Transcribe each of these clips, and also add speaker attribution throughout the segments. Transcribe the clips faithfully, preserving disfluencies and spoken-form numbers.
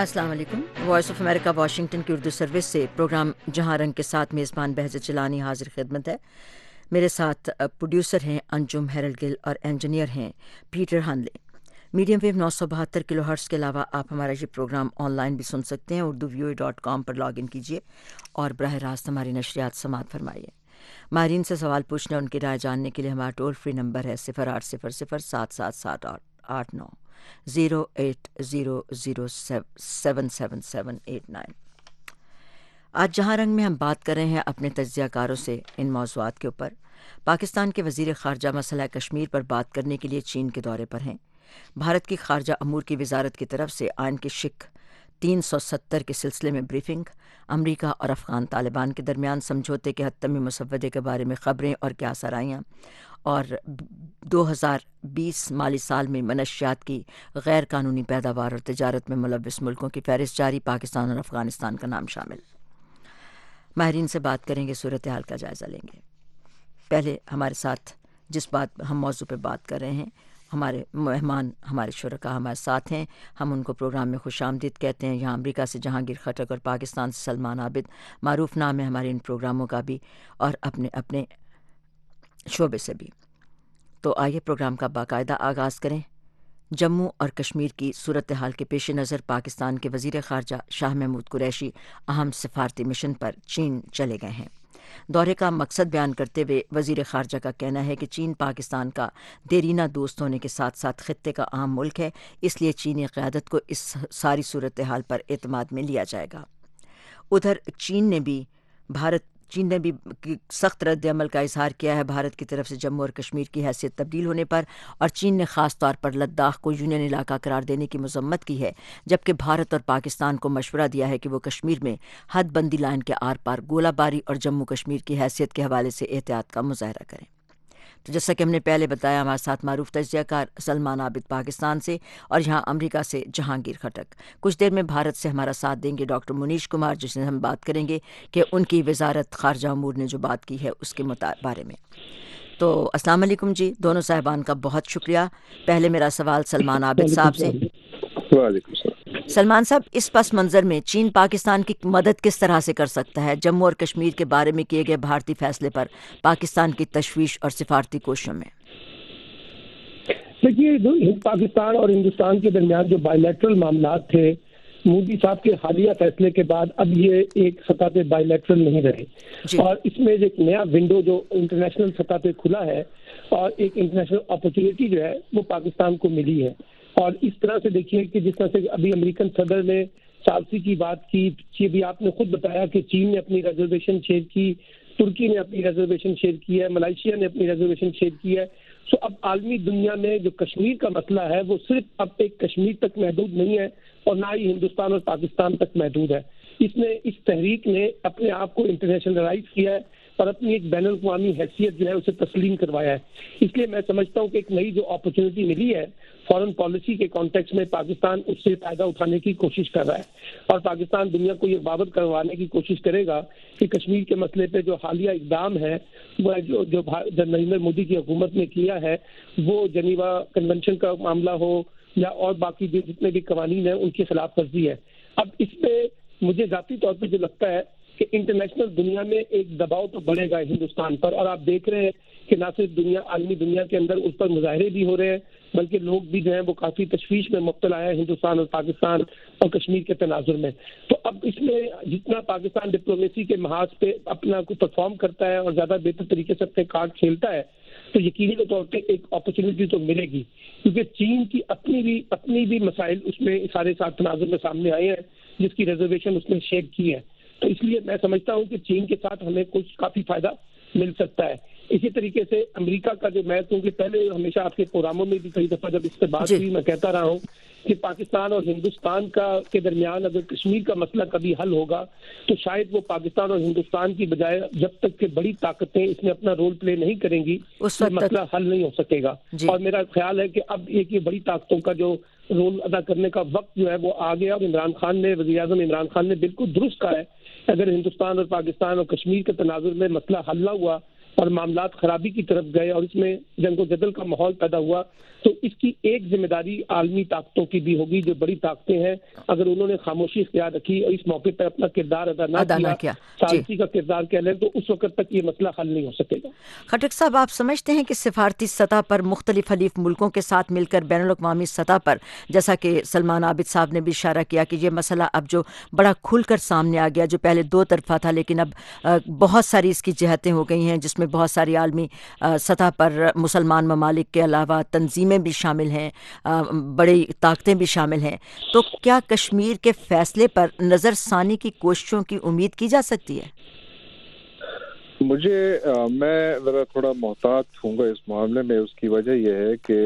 Speaker 1: السلام علیکم۔ Voice of America Washington کی اردو سروس سے پروگرام جہاں رنگ کے ساتھ میزبان بہزت چلانی حاضر خدمت ہے۔ میرے ساتھ پروڈیوسر ہیں انجم ہیرل گل اور انجینئر ہیں پیٹر ہنلے۔ میڈیم ویو نو سو بہتر کلو ہرٹز کے علاوہ آپ ہمارا یہ پروگرام آن لائن بھی سن سکتے ہیں۔ اردو ویو ڈاٹ کام پر لاگ ان کیجیے اور براہ راست ہماری نشریات سماعت فرمائیے۔ ماہرین سے سوال پوچھنے اور ان کی رائے جاننے کے لیے ہمارا ٹول فری نمبر ہے صفر آٹھ صفر صفر سات سات سات آٹھ آٹھ نو zero eight zero zero seven seven seven eight nine. آج جہاں رنگ میں ہم بات کر رہے ہیں اپنے تجزیہ کاروں سے ان موضوعات کے اوپر۔ پاکستان کے وزیر خارجہ مسئلہ کشمیر پر بات کرنے کے لیے چین کے دورے پر ہیں۔ بھارت کی خارجہ امور کی وزارت کی طرف سے آئین کی شق تین سو ستر کے سلسلے میں بریفنگ، امریکہ اور افغان طالبان کے درمیان سمجھوتے کے حتمی مسودے کے بارے میں خبریں اور کیا سرائیاں، اور دو ہزار بیس مالی سال میں منشیات کی غیر قانونی پیداوار اور تجارت میں ملوث ملکوں کی فہرست جاری، پاکستان اور افغانستان کا نام شامل۔ ماہرین سے بات کریں گے، صورتحال کا جائزہ لیں گے۔ پہلے ہمارے ساتھ جس بات ہم موضوع پہ بات کر رہے ہیں، ہمارے مہمان ہمارے شرکاء ہمارے ساتھ ہیں، ہم ان کو پروگرام میں خوش آمدید کہتے ہیں۔ یہاں امریکہ سے جہانگیر خٹک اور پاکستان سے سلمان عابد، معروف نام ہے ہمارے ان پروگراموں کا بھی اور اپنے اپنے شعبے سے بھی۔ تو آئیے پروگرام کا باقاعدہ آغاز کریں۔ جموں اور کشمیر کی صورتحال کے پیش نظر پاکستان کے وزیر خارجہ شاہ محمود قریشی اہم سفارتی مشن پر چین چلے گئے ہیں۔ دورے کا مقصد بیان کرتے ہوئے وزیر خارجہ کا کہنا ہے کہ چین پاکستان کا دیرینہ دوست ہونے کے ساتھ ساتھ خطے کا اہم ملک ہے، اس لیے چینی قیادت کو اس ساری صورتحال پر اعتماد میں لیا جائے گا۔ ادھر چین نے بھی بھارت چین نے بھی سخت رد عمل کا اظہار کیا ہے بھارت کی طرف سے جموں اور کشمیر کی حیثیت تبدیل ہونے پر، اور چین نے خاص طور پر لداخ کو یونین علاقہ قرار دینے کی مذمت کی ہے، جبکہ بھارت اور پاکستان کو مشورہ دیا ہے کہ وہ کشمیر میں حد بندی لائن کے آر پار گولہ باری اور جموں کشمیر کی حیثیت کے حوالے سے احتیاط کا مظاہرہ کریں۔ تو جیسا کہ ہم نے پہلے بتایا، ہمارے ساتھ معروف تجزیہ کار سلمان عابد پاکستان سے اور یہاں امریکہ سے جہانگیر خٹک۔ کچھ دیر میں بھارت سے ہمارا ساتھ دیں گے ڈاکٹر منیش کمار، جس سے ہم بات کریں گے کہ ان کی وزارت خارجہ امور نے جو بات کی ہے اس کے بارے میں۔ تو السلام علیکم جی، دونوں صاحبان کا بہت شکریہ۔ پہلے میرا سوال سلمان عابد صاحب سے۔
Speaker 2: وعلیکم السلام۔
Speaker 1: سلمان صاحب، اس پس منظر میں چین پاکستان کی مدد کس طرح سے کر سکتا ہے جموں اور کشمیر کے بارے میں کیے گئے بھارتی فیصلے پر پاکستان کی تشویش اور سفارتی کوششوں میں؟
Speaker 2: دیکھیے، پاکستان اور ہندوستان کے درمیان جو بائی لیٹرل معاملات تھے، مودی صاحب کے حالیہ فیصلے کے بعد اب یہ ایک سطح پہ بائی لیٹرل نہیں رہے جی۔ اور اس میں ایک نیا ونڈو جو انٹرنیشنل سطح پہ کھلا ہے اور ایک انٹرنیشنل اپرچونٹی جو ہے وہ پاکستان کو ملی ہے۔ اور اس طرح سے دیکھیے کہ جس طرح سے ابھی امریکن صدر نے ثالثی کی بات کی، بھی آپ نے خود بتایا کہ چین نے اپنی ریزرویشن شیئر کی، ترکی نے اپنی ریزرویشن شیئر کی ہے، ملائیشیا نے اپنی ریزرویشن شیئر کی ہے۔ سو اب عالمی دنیا میں جو کشمیر کا مسئلہ ہے وہ صرف اب ایک کشمیر تک محدود نہیں ہے اور نہ ہی ہندوستان اور پاکستان تک محدود ہے۔ اس نے اس تحریک نے اپنے آپ کو انٹرنیشنلائز کیا ہے اور اپنی ایک بین الاقوامی حیثیت جو ہے اسے تسلیم کروایا ہے۔ اس لیے میں سمجھتا ہوں کہ ایک نئی جو اپرچونٹی ملی ہے فارن پالیسی کے کانٹیکس میں، پاکستان اس سے فائدہ اٹھانے کی کوشش کر رہا ہے اور پاکستان دنیا کو یہ ثابت کروانے کی کوشش کرے گا کہ کشمیر کے مسئلے پہ جو حالیہ اقدام ہے وہ جو جو نریندر مودی کی حکومت نے کیا ہے، وہ جنیوا کنونشن کا معاملہ ہو یا اور باقی جو جتنے بھی قوانین ہیں ان کی خلاف ورزی ہے۔ اب اس پہ مجھے ذاتی طور پہ جو لگتا ہے کہ انٹرنیشنل دنیا میں ایک دباؤ تو بڑھے گا ہندوستان پر، اور آپ دیکھ رہے ہیں کہ نہ صرف دنیا عالمی دنیا کے اندر اس پر مظاہرے بھی ہو رہے ہیں بلکہ لوگ بھی جو ہیں وہ کافی تشویش میں مبتلا ہے ہندوستان اور پاکستان اور کشمیر کے تناظر میں۔ تو اب اس میں جتنا پاکستان ڈپلومیسی کے محاذ پہ اپنا کو پرفارم کرتا ہے اور زیادہ بہتر طریقے سے اپنے کارڈ کھیلتا ہے تو یقینی طور پہ ایک اپرچونٹی تو ملے گی، کیونکہ چین کی اپنی بھی اپنی بھی مسائل اس میں سارے ساتھ تناظر میں سامنے آئے ہیں جس کی ریزرویشن اس نے شیئر کی ہے۔ تو اس لیے میں سمجھتا ہوں کہ چین کے ساتھ ہمیں کچھ کافی فائدہ مل سکتا ہے۔ اسی طریقے سے امریکہ کا جو میں کیونکہ پہلے ہمیشہ آپ کے پروگراموں میں بھی کئی دفعہ جب اس سے بات ہوئی میں کہتا رہا ہوں کہ پاکستان اور ہندوستان کا کے درمیان اگر کشمیر کا مسئلہ کبھی حل ہوگا تو شاید وہ پاکستان اور ہندوستان کی بجائے جب تک کہ بڑی طاقتیں اس میں اپنا رول پلے نہیں کریں گی یہ مسئلہ حل نہیں ہو سکے گا۔ اور میرا خیال ہے کہ اب ایک یہ بڑی طاقتوں کا جو رول ادا کرنے کا وقت جو ہے وہ آ گیا، اور عمران خان نے وزیر اعظم عمران خان نے بالکل درست کہا ہے، اگر ہندوستان اور پاکستان اور کشمیر کے تناظر میں مسئلہ حل نہ ہوا اور معاملات خرابی کی طرف گئے اور اس میں جنگ و جدل کا ماحول پیدا ہوا، تو اس کی ایک ذمہ داری عالمی طاقتوں کی بھی ہوگی، جو بڑی طاقتیں ہیں اگر انہوں نے خاموشی اختیار رکھی اور اس موقع پر اپنا کردار ادا نہ
Speaker 1: ادا
Speaker 2: کیا,
Speaker 1: نہ کیا
Speaker 2: ثالثی کا کردار کہہ لیں، تو اس وقت تک یہ مسئلہ حل نہیں ہو سکے گا۔
Speaker 1: خٹک صاحب، آپ سمجھتے ہیں کہ سفارتی سطح پر مختلف حلیف ملکوں کے ساتھ مل کر بین الاقوامی سطح پر، جیسا کہ سلمان عابد صاحب نے بھی اشارہ کیا کہ یہ مسئلہ اب جو بڑا کھل کر سامنے آ گیا، جو پہلے دو طرفہ تھا لیکن اب بہت ساری اس کی جہتیں ہو گئی ہیں، جس میں بہت ساری عالمی سطح پر مسلمان ممالک کے علاوہ تنظیمیں بھی شامل ہیں، بڑی طاقتیں بھی شامل ہیں، تو کیا کشمیر کے فیصلے پر نظر ثانی کی کوششوں کی امید کی جا سکتی ہے؟
Speaker 3: مجھے میں ذرا تھوڑا محتاط ہوں گا اس معاملے میں۔ اس کی وجہ یہ ہے کہ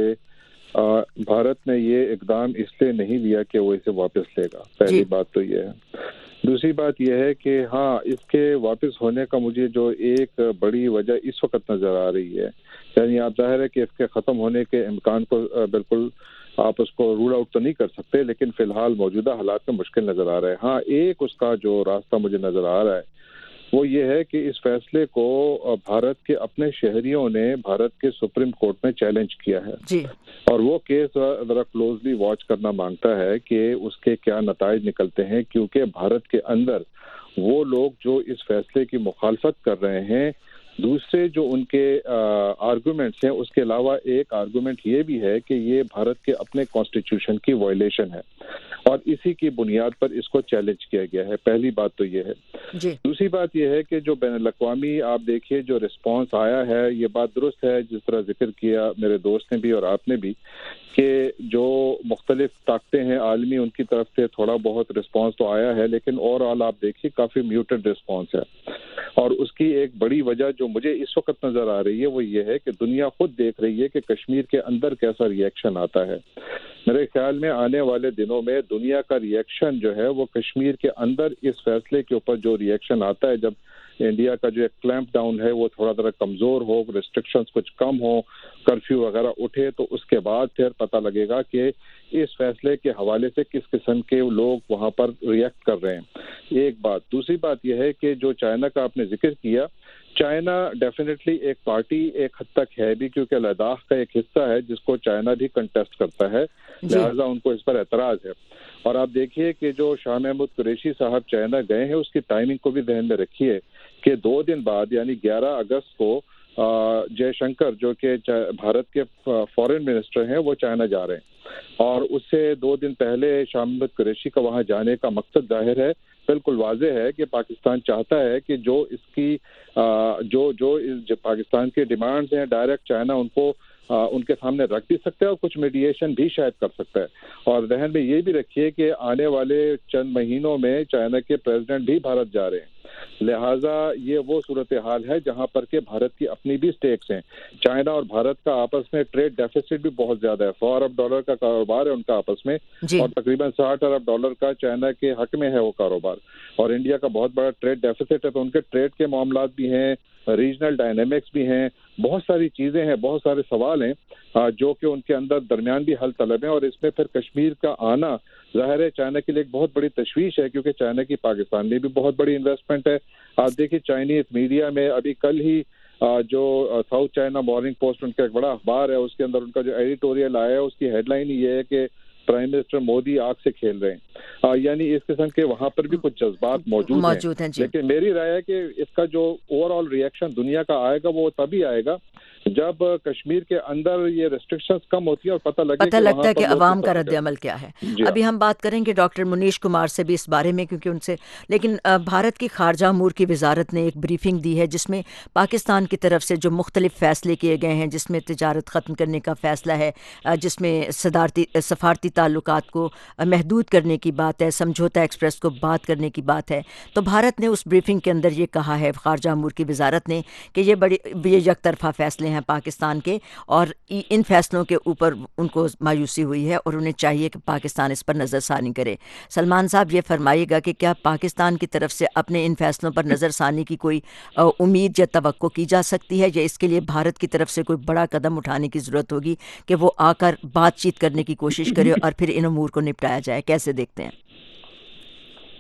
Speaker 3: بھارت نے یہ اقدام اس لیے نہیں لیا کہ وہ اسے واپس لے گا، پہلی بات تو یہ ہے۔ دوسری بات یہ ہے کہ ہاں، اس کے واپس ہونے کا مجھے جو ایک بڑی وجہ اس وقت نظر آ رہی ہے، یعنی آپ ظاہر ہے کہ اس کے ختم ہونے کے امکان کو بالکل آپ اس کو رول آؤٹ تو نہیں کر سکتے، لیکن فی الحال موجودہ حالات میں مشکل نظر آ رہا ہے۔ ہاں، ایک اس کا جو راستہ مجھے نظر آ رہا ہے وہ یہ ہے کہ اس فیصلے کو بھارت کے اپنے شہریوں نے بھارت کے سپریم کورٹ میں چیلنج کیا ہے،
Speaker 1: جی، اور
Speaker 3: وہ کیس ذرا کلوزلی واچ کرنا مانگتا ہے کہ اس کے کیا نتائج نکلتے ہیں، کیونکہ بھارت کے اندر وہ لوگ جو اس فیصلے کی مخالفت کر رہے ہیں، دوسرے جو ان کے آرگومنٹس ہیں، اس کے علاوہ ایک آرگومنٹ یہ بھی ہے کہ یہ بھارت کے اپنے کانسٹیٹیوشن کی وائلیشن ہے، اور اسی کی بنیاد پر اس کو چیلنج کیا گیا ہے۔ پہلی بات تو یہ ہے۔
Speaker 1: جی،
Speaker 3: دوسری بات یہ ہے کہ جو بین الاقوامی آپ دیکھیے جو رسپانس آیا ہے، یہ بات درست ہے جس طرح ذکر کیا میرے دوست نے بھی اور آپ نے بھی، کہ جو مختلف طاقتیں ہیں عالمی، ان کی طرف سے تھوڑا بہت رسپانس تو آیا ہے، لیکن اوور آل آپ دیکھیے کافی میوٹڈ رسپانس ہے۔ اور اس کی ایک بڑی وجہ جو مجھے اس وقت نظر آ رہی ہے وہ یہ ہے کہ دنیا خود دیکھ رہی ہے کہ کشمیر کے اندر کیسا ری ایکشن آتا ہے۔ میرے خیال میں آنے والے دنوں میں دنیا کا ری ایکشن جو ہے وہ کشمیر کے اندر اس فیصلے کے اوپر جو ری ایکشن آتا ہے، جب انڈیا کا جو ایک کلیمپ ڈاؤن ہے وہ تھوڑا ذرا کمزور ہو، ریسٹرکشنز کچھ کم ہو، کرفیو وغیرہ اٹھے، تو اس کے بعد پھر پتہ لگے گا کہ اس فیصلے کے حوالے سے کس قسم کے لوگ وہاں پر ریئیکٹ کر رہے ہیں۔ ایک بات۔ دوسری بات یہ ہے کہ جو چائنا کا آپ نے ذکر کیا، چائنا ڈیفینیٹلی ایک پارٹی ایک حد تک ہے بھی، کیونکہ لداخ کا ایک حصہ ہے جس کو چائنا بھی کنٹیسٹ کرتا ہے، لہٰذا ان کو اس پر اعتراض ہے۔ اور آپ دیکھیے کہ جو شاہ محمود قریشی صاحب چائنا گئے ہیں، اس کی ٹائمنگ کو بھی ذہن میں رکھیے کہ دو دن بعد یعنی گیارہ اگست کو جے شنکر جو کہ بھارت کے فورن منسٹر ہیں وہ چائنا جا رہے ہیں، اور اس سے دو دن پہلے شاہ محمود قریشی کا وہاں جانے کا مقصد ظاہر ہے، بالکل واضح ہے کہ پاکستان چاہتا ہے کہ جو اس کی جو جو پاکستان کی ڈیمانڈز ہیں ڈائریکٹ چائنا ان کو ان کے سامنے رکھ بھی سکتا ہے، اور کچھ میڈیشن بھی شاید کر سکتا ہے۔ اور ذہن میں یہ بھی رکھیے کہ آنے والے چند مہینوں میں چائنا کے پریزیڈنٹ بھی بھارت جا رہے ہیں، لہٰذا یہ وہ صورتحال ہے جہاں پر کہ بھارت کی اپنی بھی سٹیکس ہیں۔ چائنا اور بھارت کا آپس میں ٹریڈ ڈیفیسٹ بھی بہت زیادہ ہے، سو ارب ڈالر کا کاروبار ہے ان کا آپس میں، جی، اور تقریباً ساٹھ ارب ڈالر کا چائنا کے حق میں ہے وہ کاروبار، اور انڈیا کا بہت بڑا ٹریڈ ڈیفیسٹ ہے، تو ان کے ٹریڈ کے معاملات بھی ہیں، ریجنل ڈائنامکس بھی ہیں، بہت ساری چیزیں ہیں، بہت سارے سوال ہیں جو کہ ان کے اندر درمیان بھی حل طلب ہیں۔ اور اس میں پھر کشمیر کا آنا ظاہر ہے چائنا کے لیے ایک بہت بڑی تشویش ہے، کیونکہ چائنا کی پاکستان میں بھی بہت بڑی انویسٹمنٹ ہے۔ آپ دیکھیے چائنیز میڈیا میں ابھی کل ہی جو ساؤتھ چائنا مارننگ پوسٹ ان کا ایک بڑا اخبار ہے، اس کے اندر ان کا جو ایڈیٹوریل آیا ہے اس کی ہیڈ لائن ہی یہ ہے کہ پرائم منسٹر مودی آگ سے کھیل رہے ہیں، یعنی اس قسم کے وہاں پر بھی کچھ جذبات موجود, موجود ہیں, ہیں لیکن میری رائے ہے کہ اس کا جو اوور آل ریئیکشن دنیا کا آئے گا وہ تبھی آئے گا جب کشمیر کے اندر یہ ریسٹرکشنز کم ہوتی ہیں اور پتہ لگے
Speaker 1: پتہ لگتا ہے کہ عوام کا رد عمل کیا ہے۔
Speaker 3: جی
Speaker 1: ابھی ہم بات کریں گے ڈاکٹر منیش کمار سے بھی اس بارے میں، کیونکہ ان سے لیکن بھارت کی خارجہ امور کی وزارت نے ایک بریفنگ دی ہے جس میں پاکستان کی طرف سے جو مختلف فیصلے کیے گئے ہیں، جس میں تجارت ختم کرنے کا فیصلہ ہے، جس میں صدارتی سفارتی تعلقات کو محدود کرنے کی بات ہے، سمجھوتا ایکسپریس کو بات کرنے کی بات ہے، تو بھارت نے اس بریفنگ کے اندر یہ کہا ہے خارجہ امور کی وزارت نے کہ یہ بڑی یہ یک طرفہ فیصلے ہیں پاکستان کے، اور ان فیصلوں کے اوپر ان کو مایوسی ہوئی ہے اور انہیں چاہیے کہ پاکستان اس پر نظر ثانی کرے۔ سلمان صاحب یہ فرمائیے گا کہ کیا پاکستان کی طرف سے اپنے ان فیصلوں پر نظر ثانی کی کوئی امید یا توقع کی جا سکتی ہے، یا اس کے لیے بھارت کی طرف سے کوئی بڑا قدم اٹھانے کی ضرورت ہوگی کہ وہ آ کر بات چیت کرنے کی کوشش کرے اور پھر ان امور کو نپٹایا جائے؟ کیسے دیکھتے ہیں؟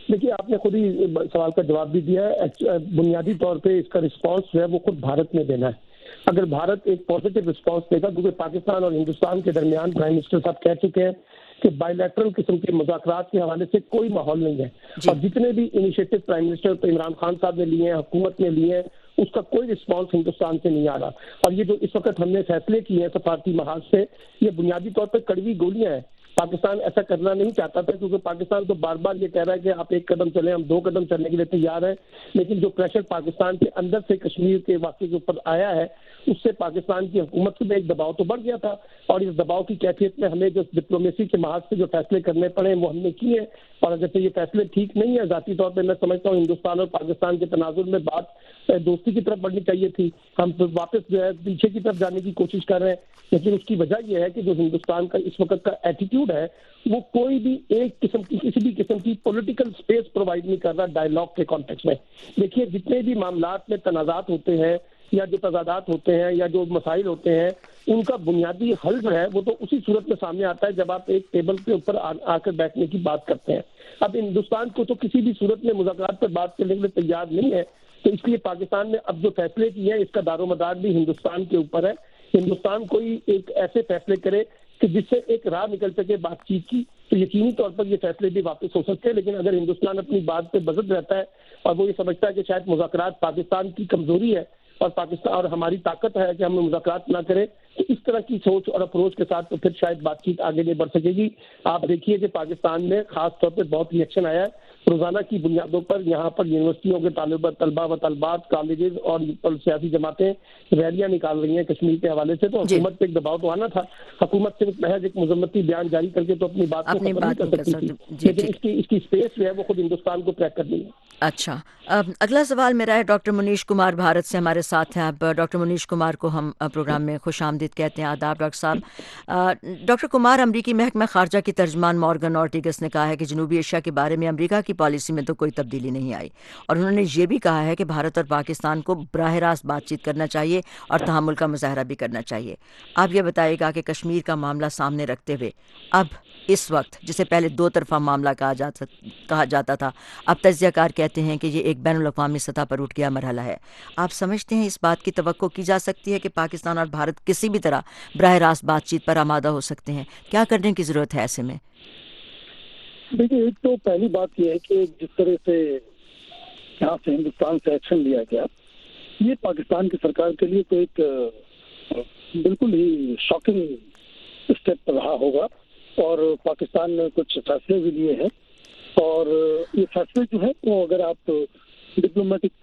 Speaker 2: دیکھیے آپ نے خود ہی سوال کا جواب بھی دیا ہے. بنیادی طور پہ اس کا رسپانس جو ہے وہ خود بھارت نے دینا ہے. اگر بھارت ایک پازیٹیو رسپانس دے گا، کیونکہ پاکستان اور ہندوستان کے درمیان پرائم منسٹر صاحب کہہ چکے ہیں کہ بائی لیٹرل قسم کے مذاکرات کے حوالے سے کوئی ماحول نہیں ہے، اور جتنے بھی initiative prime minister Imran Khan صاحب نے لیے ہیں، حکومت نے لیے ہیں، اس کا کوئی رسپانس ہندوستان سے نہیں آ رہا. اور یہ جو اس وقت ہم نے فیصلے کیے ہیں سفارتی محاذ سے، یہ بنیادی طور پر کڑوی گولیاں ہیں. پاکستان ایسا کرنا نہیں چاہتا تھا، کیونکہ پاکستان تو بار بار یہ کہہ رہا ہے کہ آپ ایک قدم چلیں، ہم دو قدم چلنے کے لیے تیار ہیں. لیکن جو پریشر پاکستان کے اندر سے کشمیر کے واقعے کے اوپر آیا ہے، اس سے پاکستان کی حکومت میں ایک دباؤ تو بڑھ گیا تھا، اور اس دباؤ کی کیفیت میں ہمیں جو ڈپلومیسی کے محاذ سے جو فیصلے کرنے پڑے وہ ہم نے کیے. اور اگر سے یہ فیصلے ٹھیک نہیں ہے، ذاتی طور پہ میں سمجھتا ہوں ہندوستان اور پاکستان کے تناظر میں بات دوستی کی طرف بڑھنی چاہیے تھی. ہم واپس جو ہے پیچھے کی طرف جانے کی کوشش کر رہے ہیں. لیکن اس کی وجہ یہ ہے کہ جو ہندوستان کا اس وقت کا ایٹیٹیوڈ ہے، وہ کوئی بھی ایک قسم کی کسی بھی قسم کی پولیٹیکل سپیس پرووائڈ نہیں کر رہا ڈائیلاگ کے کانٹیکس میں. دیکھیے جتنے بھی معاملات میں تنازعات ہوتے ہیں یا جو تضادات ہوتے ہیں یا جو مسائل ہوتے ہیں، ان کا بنیادی حل جو ہے وہ تو اسی صورت میں سامنے آتا ہے جب آپ ایک ٹیبل کے اوپر آ کر بیٹھنے کی بات کرتے ہیں. اب ہندوستان کو تو کسی بھی صورت میں مذاکرات پر بات کرنے کے لیے تیار نہیں ہے، تو اس لیے پاکستان نے اب جو فیصلے کیے ہیں اس کا دار و مدار بھی ہندوستان کے اوپر ہے. ہندوستان کوئی ایک ایسے فیصلے کرے کہ جس سے ایک راہ نکل سکے بات چیت کی، تو یقینی طور پر یہ فیصلے بھی واپس ہو سکتے ہیں. لیکن اگر ہندوستان اپنی بات پہ بزد رہتا ہے اور وہ یہ سمجھتا ہے کہ شاید مذاکرات پاکستان کی کمزوری ہے اور پاکستان اور ہماری طاقت ہے کہ ہم مذاکرات نہ کریں، تو اس طرح کی سوچ اور اپروچ کے ساتھ تو پھر شاید بات چیت آگے نہیں بڑھ سکے گی. آپ دیکھیے کہ پاکستان میں خاص طور پہ بہت ری ایکشن آیا ہے. روزانہ کی بنیادوں پر یہاں پر یونیورسٹیوں کے طالبہ طلبہ و طالبات، کالجز اور سیاسی جماعتیں ریلیاں نکال رہی ہیں کشمیر کے حوالے سے. تو حکومت پہ ایک دباؤ تو آنا تھا. حکومت صرف محض ایک مذمتی بیان جاری کر کے تو اپنی بات کو ختم نہیں کر سکتی تھی، لیکن اس کی اس کی اسپیس جو ہے وہ خود ہندوستان کو کریک کرنی ہے.
Speaker 1: اچھا، اگلا سوال میرا ہے ڈاکٹر منیش کمار بھارت سے ہمارے ساتھ ہیں. اب ڈاکٹر منیش کمار کو ہم پروگرام میں خوش آمدید کہتے ہیں. آداب ڈاکٹر صاحب. ڈاکٹر کمار، امریکی محکمہ خارجہ کی ترجمان مارگن اورٹیگس نے کہا ہے کہ جنوبی ایشیا کے بارے میں امریکہ کی پالیسی میں تو کوئی تبدیلی نہیں آئی، اور انہوں نے یہ بھی کہا ہے کہ بھارت اور پاکستان کو براہ راست بات چیت کرنا چاہیے اور تحمل کا مظاہرہ بھی کرنا چاہیے. آپ یہ بتائیے گا کہ کشمیر کا معاملہ سامنے رکھتے ہوئے اب اس وقت، جسے پہلے دو طرفہ معاملہ کہا جاتا کہا جاتا تھا، اب تجزیہ کار کہتے ہیں کہ یہ ایک بین الاقوامی سطح پر اٹھ گیا مرحلہ ہے. آپ سمجھتے ہیں اس بات کی توقع کی جا سکتی ہے کہ پاکستان اور بھارت کسی بھی طرح براہ راست بات چیت پر آمادہ ہو سکتے ہیں؟ کیا کرنے کی ضرورت ہے ایسے میں؟
Speaker 4: دیکھیے، ایک تو پہلی بات یہ ہے کہ جس طرح سے یہاں سے ہندوستان سے ایکشن لیا گیا، یہ پاکستان کی سرکار کے لیے تو ایک بالکل ہی شاکنگ اسٹیپ رہا ہوگا. اور پاکستان نے کچھ فیصلے بھی لیے ہیں، اور یہ فیصلے جو ہے وہ اگر آپ ڈپلومیٹک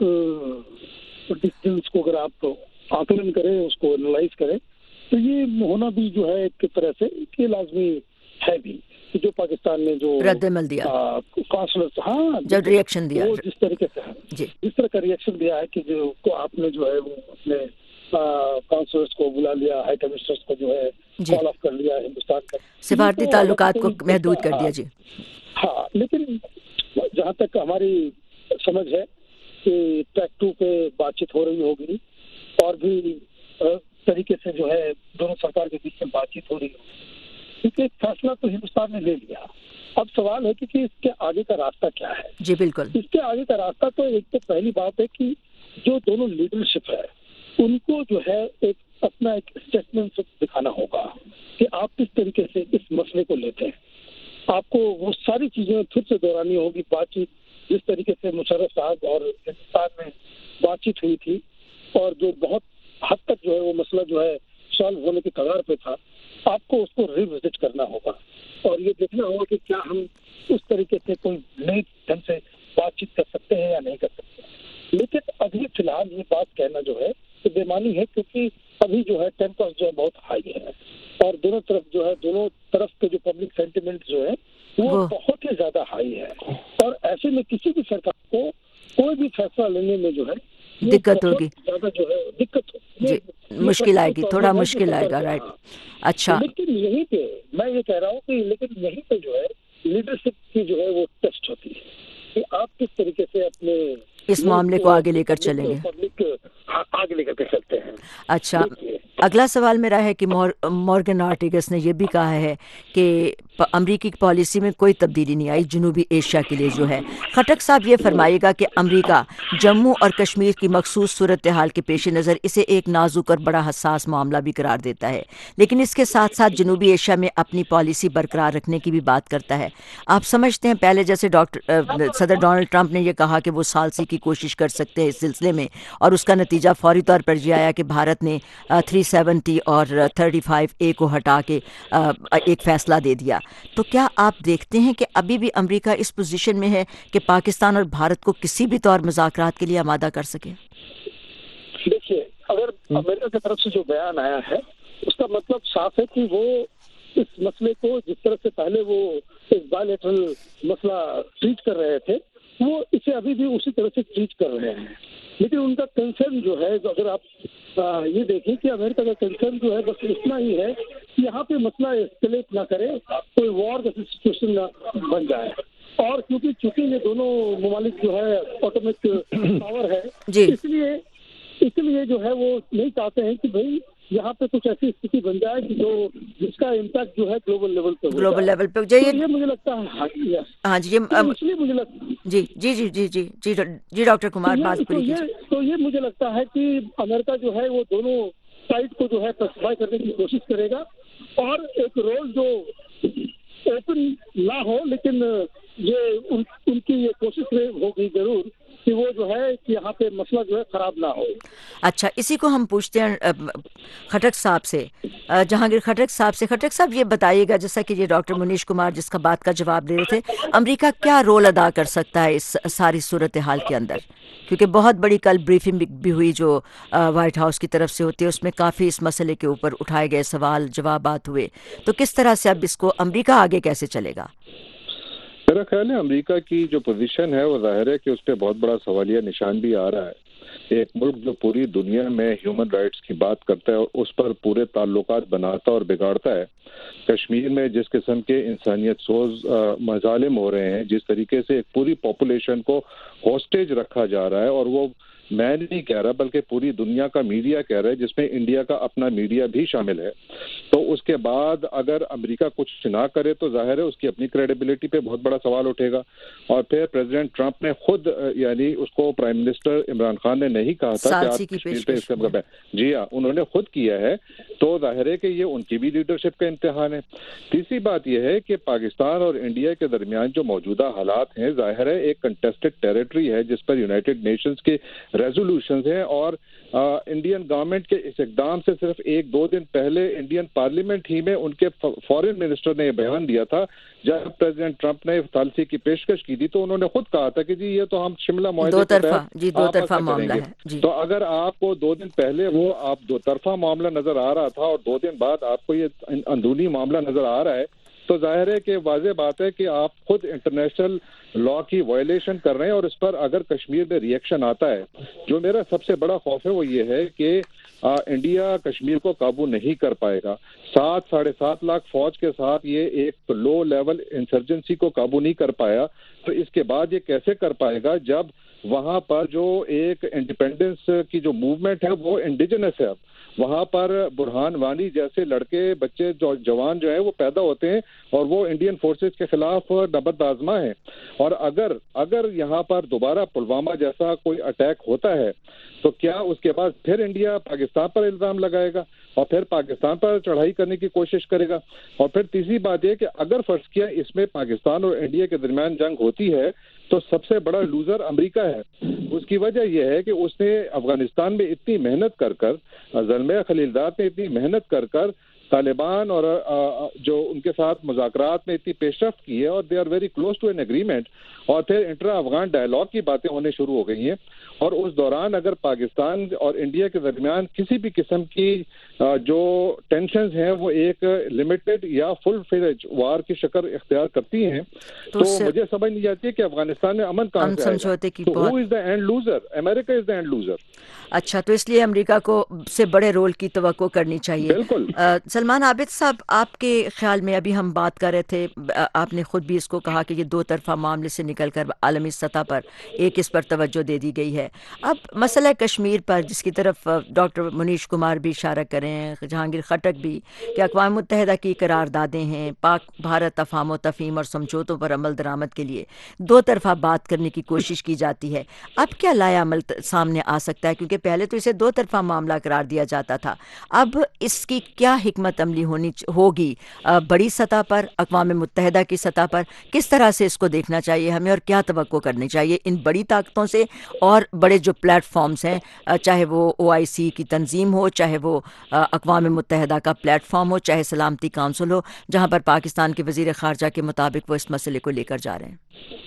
Speaker 4: ڈسٹینس کو اگر آپ آکلن کریں، اس کو انالائز کریں، تو یہ ہونا بھی جو ہے ایک طرح سے یہ لازمی ہے بھی کہ جو پاکستان نے جو
Speaker 1: رد عمل دیا،
Speaker 4: کانسلر ہاں
Speaker 1: جو ری ایکشن دیا،
Speaker 4: وہ جس طریقے سے
Speaker 1: جی
Speaker 4: جس طرح کا ری ایکشن دیا ہے کہ جو کو آپ نے جو ہے وہ اپنے کانسلرس کو بلا لیا، ہائی کمشنرس کو جو ہے کال آف کر لیا ہندوستان کا،
Speaker 1: سفارتی تعلقات کو محدود کر دیا. جی
Speaker 4: ہاں، لیکن جہاں تک ہماری سمجھ ہے کہ ٹریک ٹو پہ بات چیت ہو رہی ہوگی، اور بھی طریقے سے جو ہے دونوں سرکار کے بیچ میں بات چیت ہو رہی ہوگی، کیونکہ ایک فیصلہ تو ہندوستان نے لے لیا. اب سوال ہے کہ اس کے آگے کا راستہ کیا ہے.
Speaker 1: جی بالکل،
Speaker 4: اس کے آگے کا راستہ تو ایک تو پہلی بات ہے کہ جو دونوں لیڈرشپ ہے ان کو جو ہے ایک اپنا ایک اسٹیٹمنٹ دکھانا ہوگا کہ آپ کس طریقے سے اس مسئلے کو لیتے ہیں. آپ کو وہ ساری چیزیں پھر سے دہرانی ہوگی. بات چیت جس طریقے سے مشرف صاحب اور ہندوستان میں بات چیت ہوئی تھی، اور جو بہت حد تک جو ہے وہ مسئلہ جو ہے سالو ہونے کے کگار پہ تھا، آپ کو اس کو ریوزٹ کرنا ہوگا اور یہ دیکھنا ہوگا کہ کیا ہم اس طریقے سے کوئی نئی ڈھنگ سے بات چیت کر سکتے ہیں یا نہیں کر سکتے. لیکن ابھی فی الحال یہ بات کہنا جو ہے تو بےمانی ہے، کیونکہ ابھی جو ہے ٹیمپر جو ہے بہت ہائی ہے، اور دونوں طرف جو ہے دونوں طرف کے جو پبلک سینٹیمنٹ جو ہے وہ بہت ہی زیادہ ہائی ہے. اور ایسے میں کسی بھی سرکار کو کوئی بھی فیصلہ لینے میں جو ہے
Speaker 1: دقت ہوگی،
Speaker 4: زیادہ جو ہے دقت
Speaker 1: جی مشکل آئے گی، تھوڑا مشکل آئے گا. رائٹ. اچھا،
Speaker 4: لیکن یہیں پہ میں یہ کہہ رہا ہوں کہ لیکن یہیں پہ جو ہے لیڈرشپ کی جو ہے وہ ٹیسٹ ہوتی ہے کہ آپ کس طریقے سے اپنے
Speaker 1: اس معاملے کو آگے لے کر چلیں گے،
Speaker 4: پبلک آگے لے کر کے چلتے ہیں.
Speaker 1: اچھا، اگلا سوال میرا ہے کہ مارگن اورٹیگس نے یہ بھی کہا ہے کہ امریکی کی پالیسی میں کوئی تبدیلی نہیں آئی جنوبی ایشیا کے لیے جو ہے. خٹک صاحب یہ فرمائے گا کہ امریکہ جموں اور کشمیر کی مخصوص صورتحال کے پیش نظر اسے ایک نازک اور بڑا حساس معاملہ بھی قرار دیتا ہے، لیکن اس کے ساتھ ساتھ جنوبی ایشیا میں اپنی پالیسی برقرار رکھنے کی بھی بات کرتا ہے. آپ سمجھتے ہیں پہلے جیسے ڈاکٹر صدر ڈونلڈ ٹرمپ نے یہ کہا کہ وہ ثالثی کی کوشش کر سکتے ہیں اس سلسلے میں، اور اس کا نتیجہ فوری طور پر یہ آیا کہ بھارت نے تھری سیونٹی اور تھرٹی فائیو اے کو ہٹا کے ایک فیصلہ دے دیا، تو کیا آپ دیکھتے ہیں کہ ابھی بھی امریکہ اس پوزیشن میں ہے کہ پاکستان اور بھارت کو کسی بھی طور مذاکرات کے لیے آمادہ کر سکے؟
Speaker 4: دیکھیے، اگر امریکہ کی طرف سے جو بیان آیا ہے اس کا مطلب صاف ہے کہ وہ اس مسئلے کو جس طرح سے پہلے وہ ایک بائی لیٹرل مسئلہ ٹریٹ کر رہے تھے وہ اسے ابھی بھی اسی طرح سے ٹریٹ کر رہے ہیں، لیکن ان کا کنسرن جو ہے اگر آپ یہ دیکھیں کہ امریکہ کا کنسرن جو ہے بس اتنا ہی ہے کہ یہاں پہ مسئلہ اسکیلیٹ نہ کرے، کوئی وار جیسی سچویشن نہ بن جائے، اور کیونکہ چونکہ یہ دونوں ممالک جو ہے آٹومیک پاور ہے
Speaker 1: جی.
Speaker 4: اس لیے اس لیے جو ہے وہ نہیں چاہتے ہیں کہ بھائی یہاں پہ کچھ ایسی استھتی بن جائے کہ جو جس کا امپیکٹ جو ہے گلوبل لیول پہ
Speaker 1: گلوبل لیول پہ
Speaker 4: جائے. یہ مجھے لگتا ہے
Speaker 1: ہاں جی
Speaker 4: اس لیے مجھے لگتا
Speaker 1: جی جی جی جی جی جی جی ڈاکٹر کمار بات
Speaker 4: تو یہ تو یہ مجھے لگتا ہے کہ امریکہ جو ہے وہ دونوں سائڈ کو جو ہے پیسیفائی کرنے کی کوشش کرے گا، اور ایک رول جو اوپن نہ ہو لیکن یہ ان, ان کی یہ کوشش ہوگی ضرور کہ وہ جو ہے کہ یہاں پہ مسئلہ جو ہے خراب نہ ہو.
Speaker 1: اچھا، اسی کو ہم پوچھتے ہیں خٹک صاحب سے، جہانگیر خٹک صاحب سے. خٹک صاحب یہ بتائیے گا، جیسا کہ یہ ڈاکٹر منیش کمار جس کا بات کا جواب دے رہے تھے، امریکہ کیا رول ادا کر سکتا ہے اس ساری صورتحال کے اندر؟ کیونکہ بہت بڑی کل بریفنگ بھی ہوئی جو وائٹ ہاؤس کی طرف سے ہوتی ہے، اس میں کافی اس مسئلے کے اوپر اٹھائے گئے سوال جوابات ہوئے، تو کس طرح سے اب اس کو امریکہ آگے کیسے چلے گا؟
Speaker 3: میرا خیال ہے امریکہ کی جو پوزیشن ہے وہ ظاہر ہے کہ اس پہ بہت بڑا سوالیہ نشان بھی آ رہا ہے. ایک ملک جو پوری دنیا میں ہیومن رائٹس کی بات کرتا ہے اور اس پر پورے تعلقات بناتا اور بگاڑتا ہے، کشمیر میں جس قسم کے انسانیت سوز مظالم ہو رہے ہیں، جس طریقے سے ایک پوری پاپولیشن کو ہوسٹیج رکھا جا رہا ہے، اور وہ میں نہیں کہہ رہا بلکہ پوری دنیا کا میڈیا کہہ رہا ہے، جس میں انڈیا کا اپنا میڈیا بھی شامل ہے، تو اس کے بعد اگر امریکہ کچھ نہ کرے تو ظاہر ہے اس کی اپنی کریڈیبلٹی پہ بہت بڑا سوال اٹھے گا. اور پھر پریزیڈنٹ ٹرمپ نے خود، یعنی اس کو پرائم منسٹر عمران خان نے نہیں کہا تھا کہ آپ کشمیر پہ اس کا، جی ہاں انہوں نے خود کیا ہے، تو ظاہر ہے کہ یہ ان کی بھی لیڈرشپ کا امتحان ہے. تیسری بات یہ ہے کہ پاکستان اور انڈیا کے درمیان جو موجودہ حالات ہیں، ظاہر ہے ایک کنٹیسٹڈ ٹیریٹری ہے جس پر یونائٹڈ نیشنز کے ریزولوشنز ہیں، اور انڈین گورنمنٹ کے اس اقدام سے صرف ایک دو دن پہلے انڈین پارلیمنٹ ہی میں ان کے فارن منسٹر نے یہ بیان دیا تھا. جب پریزیڈنٹ ٹرمپ نے ثالثی کی پیشکش کی تھی تو انہوں نے خود کہا تھا کہ جی یہ تو ہم شملہ معاہدے
Speaker 1: دو طرفہ جی دو طرفہ معاملہ ہے جی.
Speaker 3: تو اگر آپ کو دو دن پہلے وہ آپ دو طرفہ معاملہ نظر آ رہا تھا اور دو دن بعد آپ کو یہ اندرونی معاملہ نظر آ رہا ہے، تو ظاہر ہے کہ واضح بات ہے کہ آپ خود انٹرنیشنل لا کی وائلیشن کر رہے ہیں. اور اس پر اگر کشمیر میں ری ایکشن آتا ہے، جو میرا سب سے بڑا خوف ہے وہ یہ ہے کہ آ, انڈیا کشمیر کو قابو نہیں کر پائے گا. سات ساڑھے سات لاکھ فوج کے ساتھ یہ ایک لو لیول انسرجنسی کو قابو نہیں کر پایا، تو اس کے بعد یہ کیسے کر پائے گا جب وہاں پر جو ایک انڈیپینڈنس کی جو موومنٹ ہے وہ انڈیجنس ہے. وہاں پر برہان وانی جیسے لڑکے بچے جو جوان جو ہیں وہ پیدا ہوتے ہیں اور وہ انڈین فورسز کے خلاف نبرد آزما ہیں. اور اگر اگر یہاں پر دوبارہ پلوامہ جیسا کوئی اٹیک ہوتا ہے تو کیا اس کے بعد پھر انڈیا پاکستان پر الزام لگائے گا اور پھر پاکستان پر چڑھائی کرنے کی کوشش کرے گا؟ اور پھر تیسری بات یہ کہ اگر فرض کیا اس میں پاکستان اور انڈیا کے درمیان جنگ ہوتی ہے تو سب سے بڑا لوزر امریکہ ہے. اس کی وجہ یہ ہے کہ اس نے افغانستان میں اتنی محنت کر کر، زلمیہ خلیلزاد نے اتنی محنت کر کر طالبان اور جو ان کے ساتھ مذاکرات میں اتنی پیش رفت کی ہے، اور they are very close to an agreement, اور پھر انٹرا افغان ڈائلاگ کی باتیں ہونے شروع ہو گئی ہیں. اور اس دوران اگر پاکستان اور انڈیا کے درمیان کسی بھی قسم کی جو ٹینشنز ہیں وہ ایک لمیٹڈ یا فل فلیج وار کی شکل اختیار کرتی ہیں تو, تو مجھے سمجھ نہیں آتی ہے کہ افغانستان میں امن کہاں سے آئے گا. تو who is the end loser? America is the end loser.
Speaker 1: اچھا، تو اس لیے امریکہ کو سے بڑے رول کی توقع کرنی چاہیے.
Speaker 3: بالکل.
Speaker 1: سلمان عابد صاحب، آپ کے خیال میں ابھی ہم بات کر رہے تھے، آپ نے خود بھی اس کو کہا کہ یہ دو طرفہ معاملے سے نکل کر عالمی سطح پر ایک اس پر توجہ دے دی گئی ہے. اب مسئلہ کشمیر پر جس کی طرف ڈاکٹر منیش کمار بھی اشارہ کرے ہیں، جہانگیر خٹک بھی، کہ اقوام متحدہ کی قراردادیں ہیں، پاک بھارت افہام و تفہیم اور سمجھوتوں پر عمل درآمد کے لیے دو طرفہ بات کرنے کی کوشش کی جاتی ہے. اب کیا لایا عمل سامنے آ سکتا ہے؟ کیونکہ پہلے تو اسے دو طرفہ معاملہ قرار دیا جاتا تھا. اب اس کی کیا حکمت عملی ہونی ہوگی بڑی سطح پر، اقوام متحدہ کی سطح پر؟ کس طرح سے اس کو دیکھنا چاہیے ہمیں، اور کیا توقع کرنی چاہیے ان بڑی طاقتوں سے اور بڑے جو پلیٹ فارمز ہیں، چاہے وہ او آئی سی کی تنظیم ہو، چاہے وہ اقوام متحدہ کا پلیٹ فارم ہو، چاہے سلامتی کونسل ہو، جہاں پر پاکستان کے وزیر خارجہ کے مطابق وہ اس مسئلے کو لے کر جا رہے ہیں؟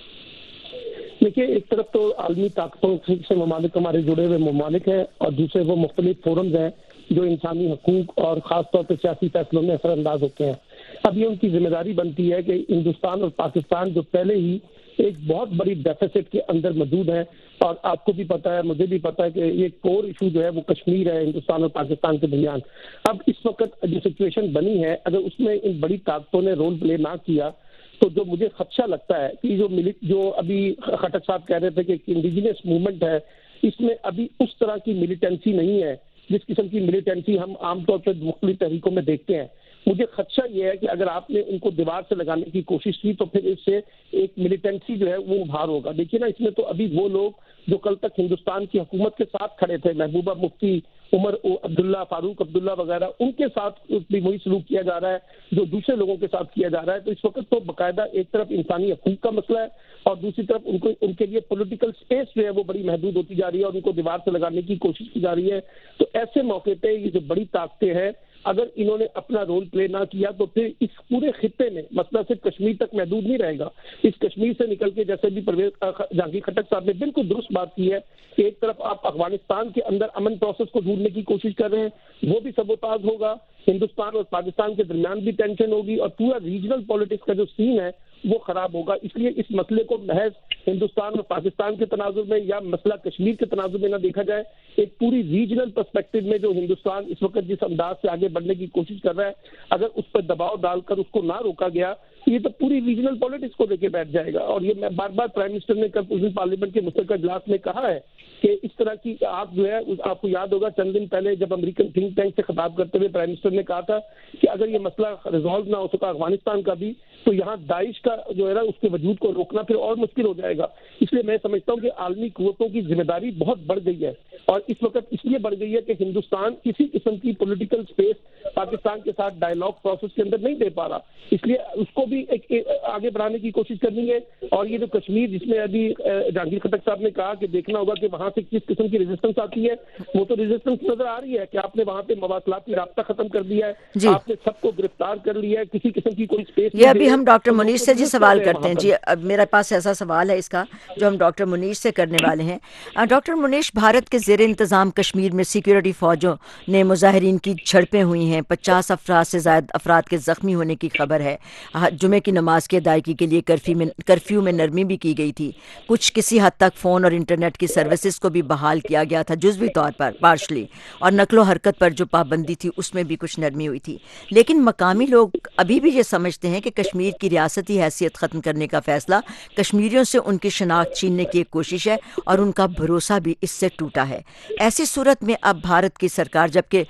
Speaker 2: دیکھیے، ایک طرف تو عالمی طاقتوں سے ممالک ہمارے جڑے ہوئے ممالک ہیں، اور دوسرے وہ مختلف فورمز ہیں جو انسانی حقوق اور خاص طور پہ سیاسی فیصلوں میں اثر انداز ہوتے ہیں. اب یہ ان کی ذمہ داری بنتی ہے کہ ہندوستان اور پاکستان جو پہلے ہی ایک بہت بڑی ڈیفیسٹ کے اندر موجود ہیں، اور آپ کو بھی پتا ہے، مجھے بھی پتا ہے کہ یہ کور ایشو جو ہے وہ کشمیر ہے ہندوستان اور پاکستان کے درمیان. اب اس وقت جو سچویشن بنی ہے، اگر اس میں ان بڑی طاقتوں نے رول پلے نہ کیا تو جو مجھے خدشہ لگتا ہے کہ جو جو ابھی خٹک صاحب کہہ رہے تھے کہ انڈیجنس موومنٹ ہے، اس میں ابھی اس طرح کی ملیٹنسی نہیں ہے جس قسم کی ملیٹنسی ہم عام طور پہ مختلف تحریکوں میں دیکھتے ہیں. مجھے خدشہ یہ ہے کہ اگر آپ نے ان کو دیوار سے لگانے کی کوشش کی تو پھر اس سے ایک ملیٹنسی جو ہے وہ ابھار ہوگا. دیکھیے نا، اس میں تو ابھی وہ لوگ جو کل تک ہندوستان کی حکومت کے ساتھ کھڑے تھے، محبوبہ مفتی، عمر عبداللہ، فاروق عبداللہ وغیرہ، ان کے ساتھ بھی وہی سلوک کیا جا رہا ہے جو دوسرے لوگوں کے ساتھ کیا جا رہا ہے. تو اس وقت تو باقاعدہ ایک طرف انسانی حقوق کا مسئلہ ہے، اور دوسری طرف ان کو ان کے لیے پولیٹیکل سپیس جو ہے وہ بڑی محدود ہوتی جا رہی ہے، اور ان کو دیوار سے لگانے کی کوشش کی جا رہی ہے. تو ایسے موقع پہ یہ جو بڑی طاقتیں ہیں، اگر انہوں نے اپنا رول پلے نہ کیا تو پھر اس پورے خطے میں مسئلہ صرف کشمیر تک محدود نہیں رہے گا. اس کشمیر سے نکل کے، جیسے بھی پرویز جہانگیر خٹک صاحب نے بالکل درست بات کی ہے کہ ایک طرف آپ افغانستان کے اندر امن پروسیس کو ڈھونڈنے کی کوشش کر رہے ہیں، وہ بھی سبوتاژ ہوگا، ہندوستان اور پاکستان کے درمیان بھی ٹینشن ہوگی، اور پورا ریجنل پالیٹکس کا جو سین ہے وہ خراب ہوگا. اس لیے اس مسئلے کو محض ہندوستان اور پاکستان کے تناظر میں یا مسئلہ کشمیر کے تناظر میں نہ دیکھا جائے، ایک پوری ریجنل پرسپیکٹو میں جو ہندوستان اس وقت جس انداز سے آگے بڑھنے کی کوشش کر رہا ہے، اگر اس پر دباؤ ڈال کر اس کو نہ روکا گیا، یہ تو پوری ریجنل پالیٹکس کو لے کے بیٹھ جائے گا. اور یہ میں بار بار پرائم منسٹر نے کل اس دن پارلیمنٹ کے مشترکہ اجلاس میں کہا ہے کہ اس طرح کی آپ جو ہے، آپ کو یاد ہوگا چند دن پہلے جب امریکن تھنک ٹینک سے خطاب کرتے ہوئے پرائم منسٹر نے کہا تھا کہ اگر یہ مسئلہ ریزالو نہ ہو سکا افغانستان کا بھی، تو یہاں داعش کا جو ہے نا اس کے وجود کو روکنا پھر اور مشکل ہو جائے گا. اس لیے میں سمجھتا ہوں کہ عالمی قوتوں کی ذمہ داری بہت بڑھ گئی ہے، اور اس وقت اس لیے بڑھ گئی ہے کہ ہندوستان کسی قسم کی پولیٹیکل سپیس پاکستان کے ساتھ ڈائیلاگ پروسیس کے اندر نہیں دے پا رہا. اس لیے اس کو بھی ایک آگے بڑھانے کی کوشش کرنی ہے. اور یہ جو کشمیر جس میں ابھی جہانگیر خٹک صاحب نے کہا کہ دیکھنا ہوگا کہ وہاں سے کس قسم کی ریزسٹنس آتی ہے، وہ تو ریزسٹنس نظر آ رہی ہے کہ آپ نے وہاں پہ مواصلاتی رابطہ ختم کر دیا ہے، آپ نے سب کو گرفتار کر لیا ہے، کسی قسم کی کوئی سپیس.
Speaker 1: یہ ابھی ہم ڈاکٹر منیش سے جی سوال کرتے ہیں. جی اب میرے پاس ایسا سوال ہے اس کا جو ہم ڈاکٹر منیش سے کرنے والے ہیں. ڈاکٹر منیش، بھارت کے زیر انتظام کشمیر میں سیکیورٹی فوجوں نے مظاہرین کی جھڑپیں ہوئی ہیں، پچاس افراد سے زائد افراد کے زخمی ہونے کی خبر ہے. جمعے کی نماز کی ادائیگی کے لیے کرفیو میں کرفیو میں نرمی بھی کی گئی تھی. کچھ کسی حد تک فون اور انٹرنیٹ کی سروسز کو بھی بحال کیا گیا تھا جزوی طور پر، پارشلی، اور نقل و حرکت پر جو پابندی تھی اس میں بھی کچھ نرمی ہوئی تھی. لیکن مقامی لوگ ابھی بھی یہ سمجھتے ہیں کہ کشمیر کی ریاستی حیثیت ختم کرنے کا فیصلہ کشمیریوں سے ان کی شناخت چھیننے کی ایک کوشش ہے، اور ان کا بھروسہ بھی اس سے ٹوٹا ہے. ایسی صورت میں اب بھارت کی سرکار، جبکہ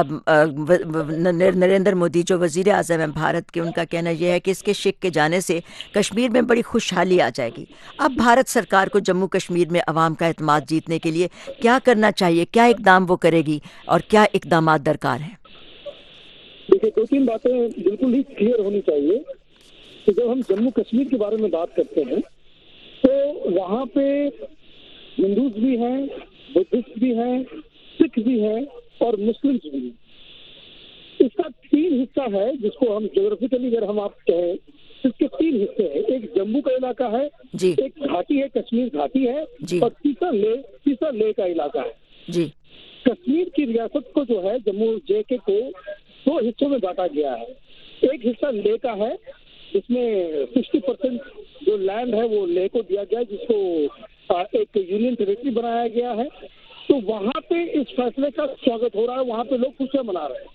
Speaker 1: نریندر مودی جو وزیر اعظم ہیں بھارت کے، ان کا کہنا یہ ہے کہ اس کے شک کے جانے سے کشمیر میں بڑی خوشحالی آ جائے گی. اب بھارت سرکار کو جموں کشمیر میں عوام کا اعتماد جیتنے کے لیے کیا کرنا چاہیے؟ کیا اقدام وہ کرے گی اور کیا اقدامات درکار ہیں؟
Speaker 4: دیکھیے، دو تین باتیں بالکل ہی کلیئر ہونی چاہیے کہ جب ہم جموں کشمیر کے بارے میں بات کرتے ہیں تو وہاں پہ ہندوز بھی ہیں، بدھسٹ بھی ہیں، سکھ بھی ہیں اور مسلمس بھی ہیں. اس کا تین حصہ ہے جس کو ہم جغرافیکلی اگر ہم آپ کہیں، اس کے تین حصے ہیں. ایک جموں کا علاقہ ہے،
Speaker 1: جی.
Speaker 4: ایک گھاٹی ہے، کشمیر گھاٹی ہے،
Speaker 1: جی.
Speaker 4: اور تیسرا لے تیسرا لے کا علاقہ ہے.
Speaker 1: جی.
Speaker 4: کشمیر کی ریاست کو جو ہے جموں جے کے کو دو حصوں میں بانٹا گیا ہے. ایک حصہ لے کا ہے جس میں سکسٹی پرسینٹ جو لینڈ ہے وہ لے کو دیا گیا، جس کو ایک یونین ٹیریٹری بنایا گیا ہے. تو وہاں پہ اس فیصلے کا سواگت ہو رہا ہے، وہاں پہ لوگ خوشیاں منا رہے ہیں.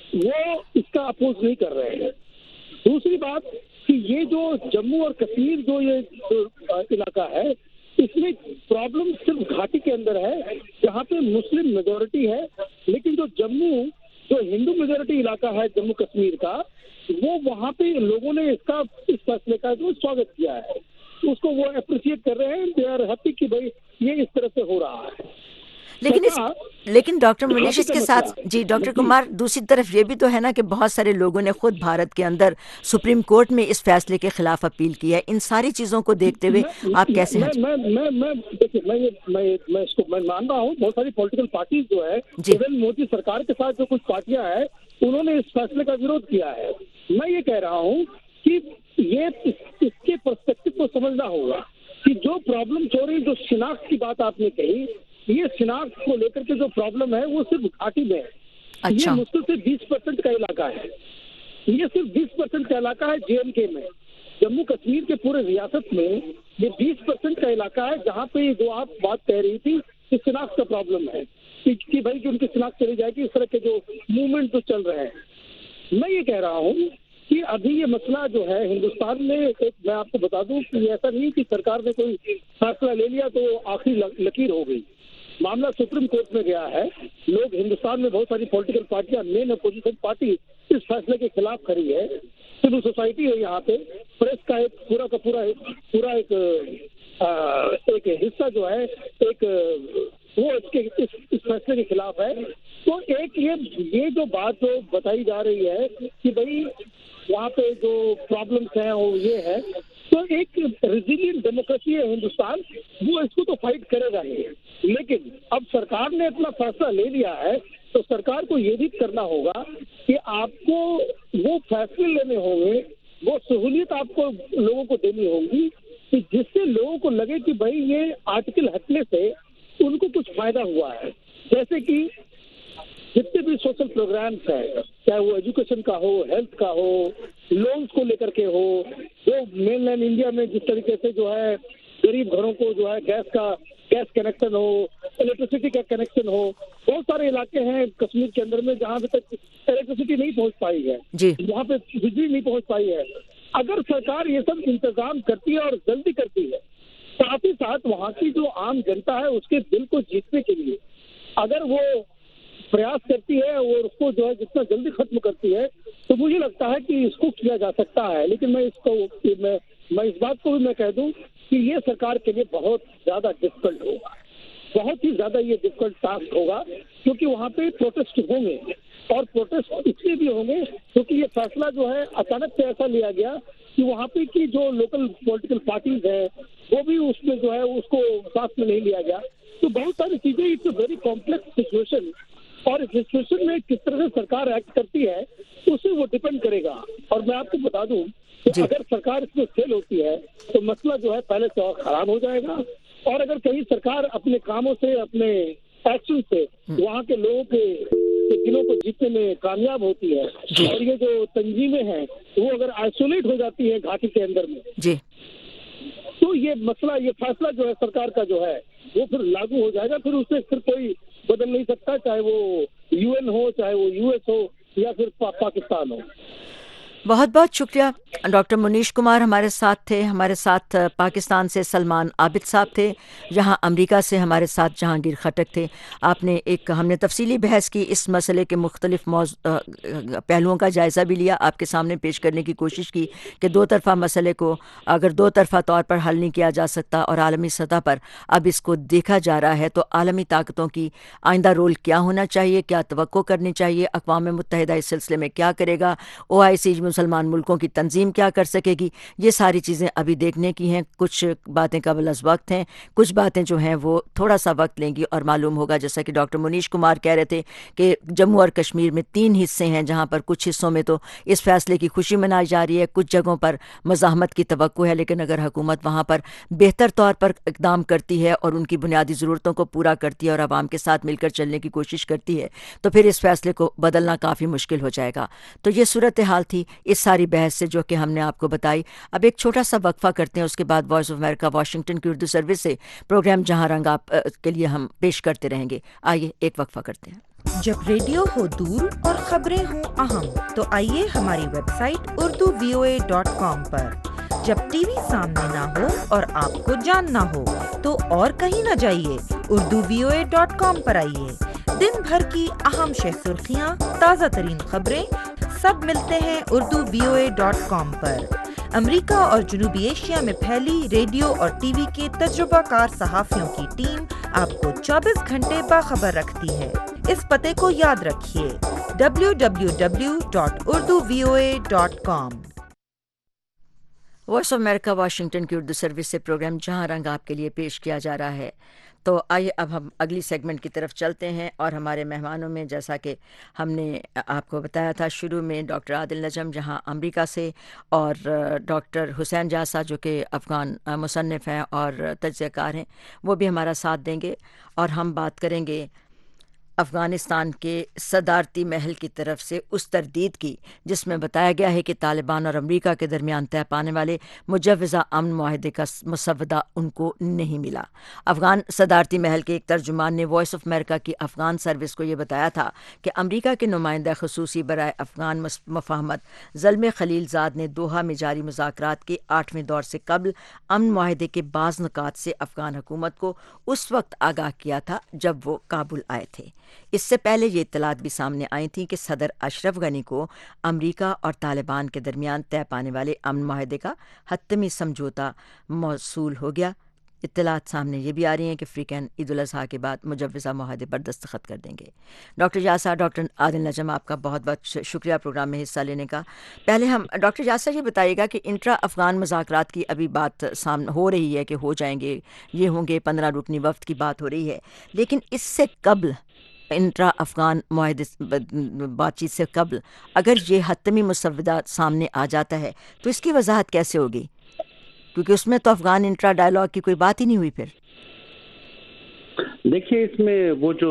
Speaker 4: وہ اس کا اپوز نہیں کر رہے ہیں. دوسری بات کہ یہ جو جموں اور کشمیر جو یہ علاقہ ہے اس میں پرابلم صرف گھاٹی کے اندر ہے جہاں پہ مسلم میجورٹی ہے, لیکن جو جموں جو ہندو میجورٹی علاقہ ہے جموں کشمیر کا, وہ وہاں پہ لوگوں نے اس کا اس فیصلے کا جو سواگت کیا ہے, اس کو وہ اپریشیٹ کر رہے ہیں, دے آر ہیپی کہ بھائی یہ اس طرح سے ہو رہا ہے.
Speaker 1: لیکن اس لیکن ڈاکٹر منیش اس کے ساتھ جی ڈاکٹر کمار دوسری طرف یہ بھی تو ہے نا کہ بہت سارے لوگوں نے خود بھارت کے اندر سپریم کورٹ میں اس فیصلے کے خلاف اپیل کی ہے. ان ساری چیزوں کو دیکھتے ہوئے آپ کیسے ہیں؟
Speaker 4: میں میں میں دیکھیے میں میں اس کو میں مان رہا ہوں بہت ساری پولیٹیکل پارٹیز جو ہے ایون مودی سرکار کے ساتھ جو کچھ پارٹیاں ہیں انہوں نے اس فیصلے کا وروଧ کیا ہے. میں یہ کہہ رہا ہوں کہ یہ اس کے پرسپیکٹو کو سمجھنا ہوگا کہ جو پرابلم ہو رہی جو شناخت کی بات آپ نے کہی, یہ شناخت کو لے کر کے جو پرابلم ہے وہ صرف گھاٹی میں ہے. یہ مشکل سے بیس پرسینٹ کا علاقہ ہے, یہ صرف بیس پرسینٹ کا علاقہ ہے جے اینڈ کے میں. جموں کشمیر کے پورے ریاست میں یہ بیس پرسینٹ کا علاقہ ہے جہاں پہ جو آپ بات کہہ رہی تھی کہ شناخت کا پرابلم ہے کہ بھائی کہ ان کی شناخت چلی جائے گی, اس طرح کے جو موومنٹ جو چل رہے ہیں. میں یہ کہہ رہا ہوں کہ ابھی یہ مسئلہ جو ہے ہندوستان میں, ایک میں آپ کو بتا دوں کہ ایسا نہیں کہ سرکار نے کوئی فیصلہ لے لیا تو آخری لکیر ہو گئی. معاملہ سپریم کورٹ میں گیا ہے. لوگ ہندوستان میں بہت ساری پولیٹیکل پارٹیاں, مین اپوزیشن پارٹی اس فیصلے کے خلاف کھڑی ہے. سول سوسائٹی ہے یہاں پہ, پریس کا ایک پورا کا پورا پورا ایک ایک حصہ جو ہے ایک وہ اس کے اس فیصلے کے خلاف ہے. تو ایک یہ یہ جو بات جو بتائی جا رہی ہے کہ بھائی وہاں پہ جو پرابلمس ہیں وہ یہ ہے, تو ایک ریزیلینٹ ڈیموکریسی ہے ہندوستان, وہ اس کو تو فائٹ کرے گا ہی. لیکن اب سرکار نے اپنا فیصلہ لے لیا ہے تو سرکار کو یہ بھی کرنا ہوگا کہ آپ کو وہ فیصلے لینے ہوں گے, وہ سہولیت آپ کو لوگوں کو دینی ہوگی کہ جس سے لوگوں کو لگے کہ بھائی یہ آرٹیکل ہٹنے سے ان کو کچھ فائدہ ہوا ہے. جیسے کہ جتنے بھی سوشل پروگرامس ہیں, چاہے وہ ایجوکیشن کا ہو, ہیلتھ کا ہو, لونس کو لے کر کے ہو, جو مین لینڈ انڈیا میں جس طریقے سے جو ہے غریب گھروں کو جو ہے گیس کا گیس کنیکشن ہو, الیکٹریسٹی کا کنیکشن ہو. بہت سارے علاقے ہیں کشمیر کے اندر میں جہاں ابھی تک الیکٹریسٹی نہیں پہنچ پائی ہے, جہاں پہ بجلی نہیں پہنچ پائی ہے. اگر سرکار یہ سب انتظام کرتی ہے اور جلدی کرتی ہے, ساتھ ہی ساتھ وہاں کی جو عام جنتا ہے اس کے دل کو جیتنے کے لیے اگر وہ پریاس کرتی ہے اور اس کو جو ہے جتنا جلدی ختم کرتی ہے, تو مجھے لگتا ہے کہ اس کو کیا جا سکتا ہے. لیکن میں اس کو میں میں اس بات کو بھی میں کہہ دوں کہ یہ سرکار کے لیے بہت زیادہ ڈفیکلٹ ہوگا, بہت ہی زیادہ یہ ڈفیکلٹ ٹاسک ہوگا, کیونکہ وہاں پہ پروٹیسٹ ہوں گے. اور پروٹیسٹ اس لیے بھی ہوں گے کیونکہ یہ فیصلہ جو ہے اچانک سے ایسا لیا گیا کہ وہاں پہ کی جو لوکل پولیٹیکل پارٹیز ہیں وہ بھی اس میں جو ہے اس کو ساتھ میں نہیں لیا گیا. تو بہت ساری چیزیں, it's a very complex situation, اور اس سچویشن میں کس طرح سے سرکار ایکٹ کرتی ہے اس سے وہ ڈپینڈ کرے گا. اور میں آپ کو بتا دوں کہ اگر سرکار اس میں فیل ہوتی ہے تو مسئلہ جو ہے پہلے سے اور خراب ہو جائے گا, اور اگر کہیں سرکار اپنے کاموں سے اپنے ایکشن سے وہاں کے لوگوں کے دلوں کو جیتنے میں کامیاب ہوتی ہے, اور یہ جو تنظیمیں ہیں وہ اگر آئسولیٹ ہو جاتی ہے گھاٹی کے اندر میں, جی تو یہ مسئلہ یہ فیصلہ جو ہے سرکار کا جو ہے وہ پھر لاگو ہو جائے گا. پھر اسے پھر کوئی بدل نہیں سکتا, چاہے وہ یو این ہو, چاہے وہ یو ایس ہو, یا پھر پا, پاکستان ہو.
Speaker 1: بہت بہت شکریہ ڈاکٹر منیش کمار ہمارے ساتھ تھے. ہمارے ساتھ پاکستان سے سلمان عابد صاحب تھے, یہاں امریکہ سے ہمارے ساتھ جہانگیر خٹک تھے. آپ نے ایک ہم نے تفصیلی بحث کی, اس مسئلے کے مختلف موضوع پہلوؤں کا جائزہ بھی لیا, آپ کے سامنے پیش کرنے کی کوشش کی کہ دو طرفہ مسئلے کو اگر دو طرفہ طور پر حل نہیں کیا جا سکتا اور عالمی سطح پر اب اس کو دیکھا جا رہا ہے, تو عالمی طاقتوں کی آئندہ رول کیا ہونا چاہیے, کیا توقع کرنی چاہیے, اقوام متحدہ اس سلسلے میں کیا کرے گا, او آئی سی مسلمان ملکوں کی تنظیم کیا کر سکے گی. یہ ساری چیزیں ابھی دیکھنے کی ہیں. کچھ باتیں قبل از وقت ہیں, کچھ باتیں جو ہیں وہ تھوڑا سا وقت لیں گی اور معلوم ہوگا. جیسا کہ ڈاکٹر منیش کمار کہہ رہے تھے کہ جموں اور کشمیر میں تین حصے ہیں جہاں پر کچھ حصوں میں تو اس فیصلے کی خوشی منائی جا رہی ہے, کچھ جگہوں پر مزاحمت کی توقع ہے. لیکن اگر حکومت وہاں پر بہتر طور پر اقدام کرتی ہے اور ان کی بنیادی ضرورتوں کو پورا کرتی ہے اور عوام کے ساتھ مل کر چلنے کی کوشش کرتی ہے, تو پھر اس فیصلے کو بدلنا کافی مشکل ہو جائے گا. تو یہ صورتحال تھی اس ساری بحث سے جو کہ ہم نے آپ کو بتائی. اب ایک چھوٹا سا وقفہ کرتے ہیں, اس کے بعد وائس آف امریکہ واشنگٹن کی اردو سروس سے پروگرام جہاں رنگ آپ کے لیے ہم پیش کرتے رہیں گے. آئیے ایک وقفہ کرتے ہیں.
Speaker 5: جب ریڈیو ہو دور اور خبریں ہوں اہم تو آئیے ہماری website Urdu V O A dot com پر. جب ٹی وی سامنے نہ ہو اور آپ کو جاننا ہو تو اور کہیں نہ جائیے, Urdu V O A dot com پر آئیے. دن بھر کی اہم شہ سرخیاں, تازہ ترین خبریں سب ملتے ہیں Urdu V O A dot com پر. امریکہ اور جنوبی ایشیا میں پھیلی ریڈیو اور ٹی وی کے تجربہ کار صحافیوں کی ٹیم آپ کو چوبیس گھنٹے باخبر رکھتی ہے. اس پتے کو یاد رکھیے, W W W dot Urdu V O A dot com.
Speaker 1: Voice of America Washington کی اردو سروس سے پروگرام جہاں رنگ آپ کے لیے پیش کیا جا رہا ہے. تو آئیے اب ہم اگلی سیگمنٹ کی طرف چلتے ہیں, اور ہمارے مہمانوں میں جیسا کہ ہم نے آپ کو بتایا تھا شروع میں ڈاکٹر عادل نجم جہاں امریکہ سے, اور ڈاکٹر حسین جاسا جو کہ افغان مصنف ہیں اور تجزیہ کار ہیں, وہ بھی ہمارا ساتھ دیں گے. اور ہم بات کریں گے افغانستان کے صدارتی محل کی طرف سے اس تردید کی جس میں بتایا گیا ہے کہ طالبان اور امریکہ کے درمیان طے پانے والے مجوزہ امن معاہدے کا مسودہ ان کو نہیں ملا. افغان صدارتی محل کے ایک ترجمان نے وائس آف امریکہ کی افغان سروس کو یہ بتایا تھا کہ امریکہ کے نمائندہ خصوصی برائے افغان مفاہمت زلمے خلیل زاد نے دوحہ میں جاری مذاکرات کے آٹھویں دور سے قبل امن معاہدے کے بعض نکات سے افغان حکومت کو اس وقت آگاہ کیا تھا جب وہ کابل آئے تھے. اس سے پہلے یہ اطلاعات بھی سامنے آئی تھیں کہ صدر اشرف غنی کو امریکہ اور طالبان کے درمیان طے پانے والے امن معاہدے کا حتمی سمجھوتا موصول ہو گیا. اطلاعات سامنے یہ بھی آ رہی ہیں کہ فریقین عید الاضحیٰ کے بعد مجوزہ معاہدے پر دستخط کر دیں گے. ڈاکٹر یاسر, ڈاکٹر عادل نجم, آپ کا بہت بہت شکریہ پروگرام میں حصہ لینے کا. پہلے ہم ڈاکٹر یاسر یہ بتائیے گا کہ انٹرا افغان مذاکرات کی ابھی بات سامنے ہو رہی ہے کہ ہو جائیں گے, یہ ہوں گے, پندرہ رکنی وفد کی بات ہو رہی ہے, لیکن اس سے قبل انٹرا افغان معاہدے بات چیت سے قبل اگر یہ حتمی مسودہ سامنے آ جاتا ہے تو اس کی وضاحت کیسے ہوگی, کیونکہ اس میں تو افغان انٹرا ڈائلاگ کی کوئی بات ہی نہیں ہوئی. پھر
Speaker 6: دیکھیے اس میں وہ جو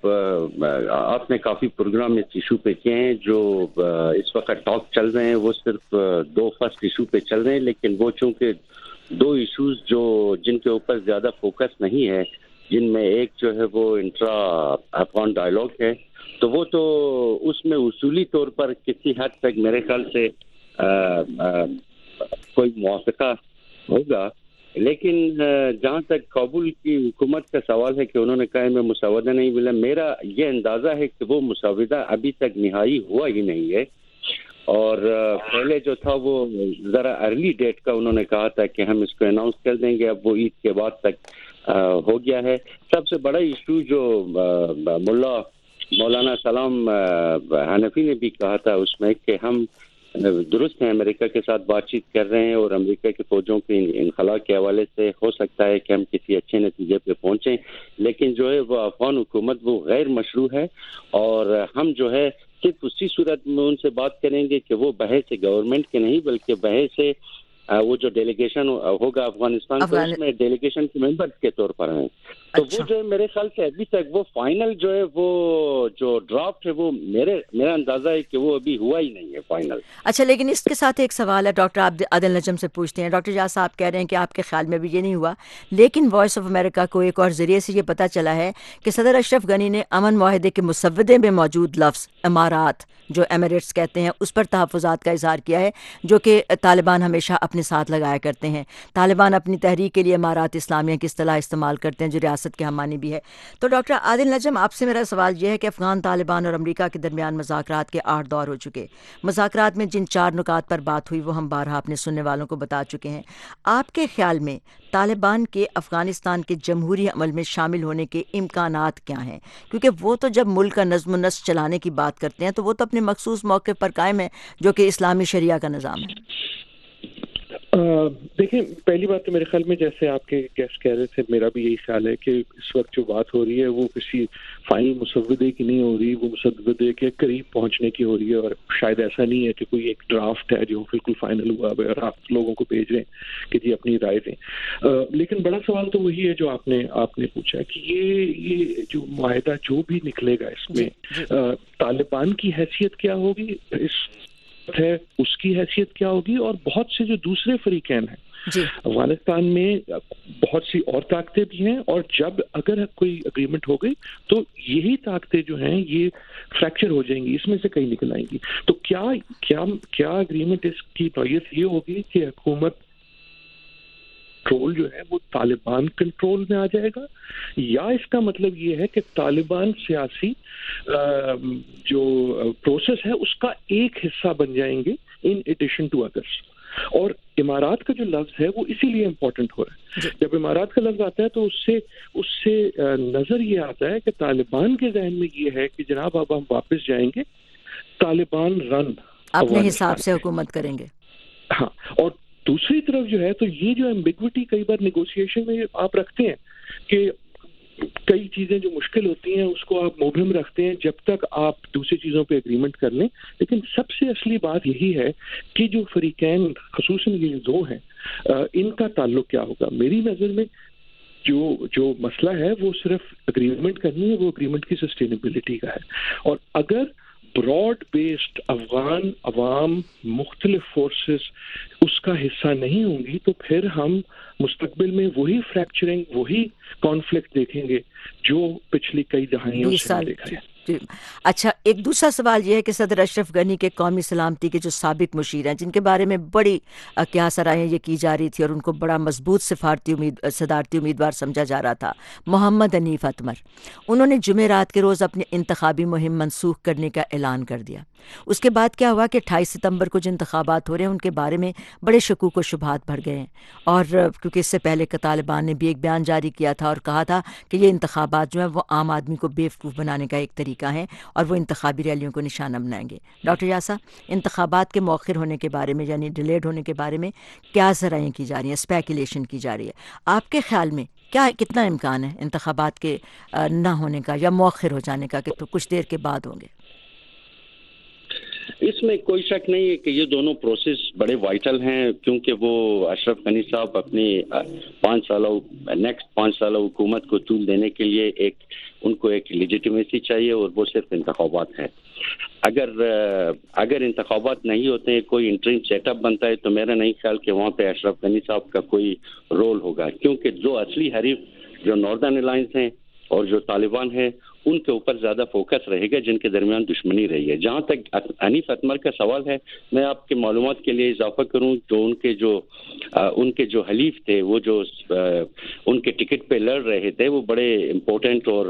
Speaker 6: آپ نے کافی پروگرام اس ایشو پہ کیے ہیں, جو اس وقت ٹاک چل رہے ہیں وہ صرف دو فرسٹ ایشو پہ چل رہے ہیں, لیکن وہ چونکہ دو ایشوز جو جن کے اوپر زیادہ فوکس نہیں ہے, جن میں ایک جو ہے وہ انٹرا افغان ڈائلاگ ہے, تو وہ تو اس میں اصولی طور پر کسی حد تک میرے خیال سے آ, آ, کوئی موافقہ ہوگا. لیکن جہاں تک کابل کی حکومت کا سوال ہے کہ انہوں نے کہا میں مسودہ نہیں ملا, میرا یہ اندازہ ہے کہ وہ مسودہ ابھی تک نہائی ہوا ہی نہیں ہے, اور پہلے جو تھا وہ ذرا ارلی ڈیٹ کا انہوں نے کہا تھا کہ ہم اس کو اناؤنس کر دیں گے, اب وہ عید کے بعد تک ہو گیا ہے. سب سے بڑا ایشو جو ملا مولانا سلام حنفی نے بھی کہا تھا اس میں کہ ہم درست ہیں امریکہ کے ساتھ بات چیت کر رہے ہیں, اور امریکہ کے فوجوں کے انخلاء کے حوالے سے ہو سکتا ہے کہ ہم کسی اچھے نتیجے پہ پہنچیں, لیکن جو ہے وہ افغان حکومت وہ غیر مشروع ہے, اور ہم جو ہے صرف اسی صورت میں ان سے بات کریں گے کہ وہ بحث گورنمنٹ کے نہیں بلکہ بحث وہ جو ڈیلیگیشن ہوگا افغانستان کو, اس میں ڈیلیگیشن کے ممبر کے طور پر ہیں. تو وہ جو ہے میرے خیال سے ابھی تک وہ فائنل جو ہے وہ جو ڈرافٹ ہے وہ میرے میرا اندازہ ہے کہ وہ ابھی ہوا ہی نہیں ہے فائنل.
Speaker 1: اچھا, لیکن اس کے ساتھ ایک سوال ہے, ڈاکٹر عادل نجم سے پوچھتے ہیں. ڈاکٹر جاز صاحب کہہ رہے ہیں کہ آپ کے خیال میں بھی یہ نہیں ہوا, لیکن وائس آف امریکہ کو ایک اور ذریعے سے یہ پتہ چلا ہے کہ صدر اشرف غنی نے امن معاہدے کے مسودے میں موجود لفظ امارات جو ایمریٹس کہتے ہیں اس پر تحفظات کا اظہار کیا ہے, جو کہ طالبان ہمیشہ اپنے ساتھ لگایا کرتے ہیں. طالبان اپنی تحریک کے لیے امارات اسلامیہ کی اصطلاح استعمال کرتے ہیں جو ریاست کے ہم معنی بھی ہے. تو ڈاکٹر عادل نجم, آپ سے میرا سوال یہ ہے کہ افغان طالبان اور امریکہ کے درمیان مذاکرات کے آٹھ دور ہو چکے. مذاکرات میں جن چار نکات پر بات ہوئی وہ ہم بارہا اپنے سننے والوں کو بتا چکے ہیں. آپ کے خیال میں طالبان کے افغانستان کے جمہوری عمل میں شامل ہونے کے امکانات کیا ہیں؟ کیونکہ وہ تو جب ملک کا نظم و نسق چلانے کی بات کرتے ہیں تو وہ تو اپنے مخصوص موقف پر قائم ہے جو کہ اسلامی شریعہ کا نظام ہے.
Speaker 7: دیکھیں, پہلی بات تو میرے خیال میں جیسے آپ کے گیسٹ کہہ رہے تھے, میرا بھی یہی خیال ہے کہ اس وقت جو بات ہو رہی ہے وہ کسی فائنل مسودے کی نہیں ہو رہی, وہ مسودے کے قریب پہنچنے کی ہو رہی ہے, اور شاید ایسا نہیں ہے کہ کوئی ایک ڈرافٹ ہے جو بالکل فائنل ہوا ہے اور آپ لوگوں کو بھیج رہے ہیں کہ جی اپنی رائے دیں. لیکن بڑا سوال تو وہی ہے جو آپ نے آپ نے پوچھا کہ یہ یہ جو معاہدہ جو بھی نکلے گا اس میں طالبان کی حیثیت کیا ہوگی, اس ہے اس کی حیثیت کیا ہوگی, اور بہت سے جو دوسرے فریقین ہیں
Speaker 1: جی.
Speaker 7: افغانستان میں بہت سی اور طاقتیں بھی ہیں, اور جب اگر کوئی اگریمنٹ ہو گئی تو یہی طاقتیں جو ہیں یہ فریکچر ہو جائیں گی, اس میں سے کہیں نکل آئیں گی. تو کیا کیا کیا اگریمنٹ اس کی نوعیت یہ ہوگی کہ حکومت کنٹرول جو ہے وہ طالبان کنٹرول میں آ جائے گا, یا اس کا مطلب یہ ہے کہ طالبان سیاسی جو پروسیس ہے اس کا ایک حصہ بن جائیں گے ان ایڈیشن ٹو ادرس. اور امارات کا جو لفظ ہے وہ اسی لیے امپورٹنٹ ہو رہا ہے. جب امارات کا لفظ آتا ہے تو اس سے اس سے نظر یہ آتا ہے کہ طالبان کے ذہن میں یہ ہے کہ جناب اب ہم واپس جائیں گے, طالبان رن
Speaker 1: اپنے حساب سے حکومت کریں گے.
Speaker 7: ہاں, اور دوسری طرف جو ہے تو یہ جو ایمبیگوٹی کئی بار نیگوشیشن میں آپ رکھتے ہیں کہ کئی چیزیں جو مشکل ہوتی ہیں اس کو آپ مبہم رکھتے ہیں جب تک آپ دوسری چیزوں پہ اگریمنٹ کر لیں, لیکن سب سے اصلی بات یہی ہے کہ جو فریقین خصوصاً یہ دو ہیں ان کا تعلق کیا ہوگا. میری نظر میں جو جو مسئلہ ہے وہ صرف اگریمنٹ کرنی ہے, وہ اگریمنٹ کی سسٹینیبلٹی کا ہے. اور اگر براڈ بیسڈ افغان عوام مختلف فورسز اس کا حصہ نہیں ہوں گی تو پھر ہم مستقبل میں وہی فریکچرنگ وہی کانفلکٹ دیکھیں گے جو پچھلی کئی دہائیوں سے دیکھا ہے.
Speaker 1: اچھا, ایک دوسرا سوال یہ ہے کہ صدر اشرف غنی کے قومی سلامتی کے جو سابق مشیر ہیں جن کے بارے میں بڑی کیا سرائیں یہ کی جا رہی تھی اور ان کو بڑا مضبوط سفارتی امید صدارتی امیدوار سمجھا جا رہا تھا, محمد حنیف اتمر, انہوں نے جمعرات کے روز اپنی انتخابی مہم منسوخ کرنے کا اعلان کر دیا. اس کے بعد کیا ہوا کہ اٹھائیس ستمبر کو جو انتخابات ہو رہے ہیں ان کے بارے میں بڑے شکوک و شبہات بھر گئے ہیں, اور کیونکہ اس سے پہلے کہ طالبان نے بھی ایک بیان جاری کیا تھا اور کہا تھا کہ یہ انتخابات جو ہیں وہ عام آدمی کو بیوقوف بنانے کا ایک طریقہ ہیں اور وہ انتخابی ریلیوں کو نشانہ بنائیں گے. ڈاکٹر یاسا, انتخابات کے مؤخر ہونے کے بارے میں یعنی ڈیلیڈ ہونے کے بارے میں کیا ذرائع کی جا رہی ہیں, اسپیکولیشن کی جا رہی ہے, آپ کے خیال میں کیا کتنا امکان ہے انتخابات کے نہ ہونے کا یا مؤخر ہو جانے کا, کہ کچھ دیر کے بعد ہوں گے؟
Speaker 6: اس میں کوئی شک نہیں ہے کہ یہ دونوں پروسیس بڑے وائٹل ہیں, کیونکہ وہ اشرف غنی صاحب اپنی پانچ سالہ نیکسٹ پانچ سالہ حکومت کو طول دینے کے لیے ایک ان کو ایک لیجیٹیمیسی چاہیے, اور وہ صرف انتخابات ہیں. اگر اگر انتخابات نہیں ہوتے ہیں, کوئی انٹریم سیٹ اپ بنتا ہے, تو میرا نہیں خیال کہ وہاں پہ اشرف غنی صاحب کا کوئی رول ہوگا, کیونکہ جو اصلی حریف جو ناردرن الائنس ہیں اور جو طالبان ہیں ان کے اوپر زیادہ فوکس رہے گا, جن کے درمیان دشمنی رہی ہے. جہاں تک حنیف اتمر کا سوال ہے, میں آپ کے معلومات کے لیے اضافہ کروں تو ان کے جو ان کے جو حلیف تھے, وہ جو ان کے ٹکٹ پہ لڑ رہے تھے, وہ بڑے امپورٹنٹ اور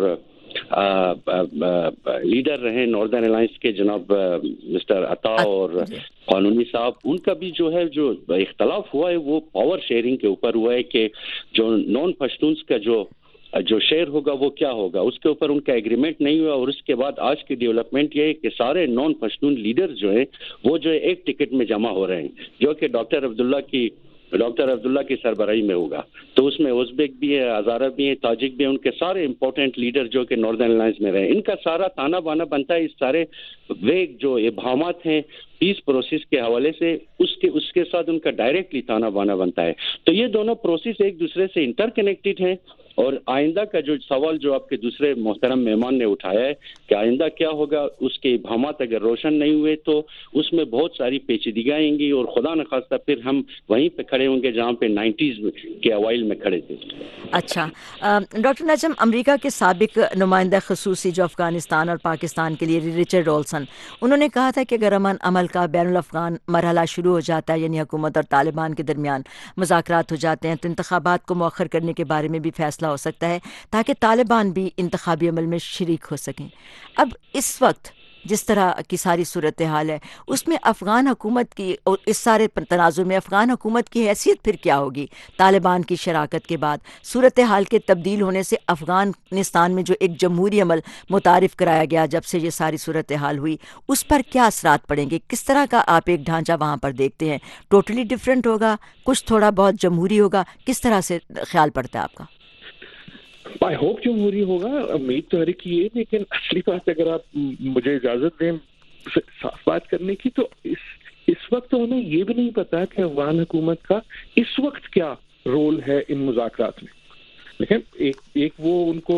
Speaker 6: لیڈر رہے ناردرن الائنس کے, جناب مسٹر عطا اور قانونی صاحب. ان کا بھی جو ہے جو اختلاف ہوا ہے وہ پاور شیئرنگ کے اوپر ہوا ہے کہ جو نان پشتونس کا جو جو شیئر ہوگا وہ کیا ہوگا, اس کے اوپر ان کا ایگریمنٹ نہیں ہوا. اور اس کے بعد آج کی ڈیولپمنٹ یہ ہے کہ سارے نان پشتون لیڈر جو ہیں وہ جو ہے ایک ٹکٹ میں جمع ہو رہے ہیں, جو کہ ڈاکٹر عبداللہ کی ڈاکٹر عبداللہ کی سربراہی میں ہوگا. تو اس میں ازبیک بھی ہے, ہزارہ بھی ہیں, تاجک بھی ہیں, ان کے سارے امپورٹنٹ لیڈر جو کہ ناردرن الائنس میں رہے. ان کا سارا تانا بانا بنتا ہے اس سارے ویگ جو ابہامات ہیں پیس پروسیس کے حوالے سے, اس کے اس کے ساتھ ان کا ڈائریکٹلی تانا بانا بنتا ہے. تو یہ دونوں پروسیس ایک دوسرے سے انٹر کنیکٹڈ ہیں. اور آئندہ کا جو سوال جو آپ کے دوسرے محترم مہمان نے اٹھایا ہے کہ آئندہ کیا ہوگا, اس کے ابہامات اگر روشن نہیں ہوئے تو اس میں بہت ساری پیچیدگیاں آئیں گی, اور خدا نخواستہ پھر ہم وہیں پہ کھڑے ہوں گے جہاں پہ نائنٹیز کے اوائل میں کھڑے تھے.
Speaker 1: اچھا ڈاکٹر نجم, امریکہ کے سابق نمائندہ خصوصی جو افغانستان اور پاکستان کے لیے رچرڈ اولسن, انہوں نے کہا تھا کہ اگر امن عمل کا بین الافغان مرحلہ شروع ہو جاتا ہے, یعنی حکومت اور طالبان کے درمیان مذاکرات ہو جاتے ہیں, تو انتخابات کو مؤخر کرنے کے بارے میں بھی فیصلہ ہو سکتا ہے تاکہ طالبان بھی انتخابی عمل میں شریک ہو سکیں. اب اس وقت جس طرح کی ساری صورتحال ہے اس میں افغان حکومت کی اور اس سارے تناظر میں افغان حکومت کی حیثیت پھر کیا ہوگی طالبان کی شراکت کے بعد؟ صورتحال کے تبدیل ہونے سے افغانستان میں جو ایک جمہوری عمل متعارف کرایا گیا جب سے یہ ساری صورتحال ہوئی, اس پر کیا اثرات پڑیں گے؟ کس طرح کا آپ ایک ڈھانچہ وہاں پر دیکھتے ہیں؟ ٹوٹلی ڈفرینٹ ہوگا, کچھ تھوڑا بہت جمہوری ہوگا, کس طرح سے خیال پڑتا ہے آپ کا؟
Speaker 7: آئی ہوپ جمہوری ہوگا, امید تو ہر ایک کی ہے, لیکن اصلی بات اگر آپ مجھے اجازت دیں صاف بات کرنے کی, تو اس اس وقت تو ہمیں یہ بھی نہیں پتا کہ افغان حکومت کا اس وقت کیا رول ہے ان مذاکرات میں. لیکن ایک ایک وہ ان کو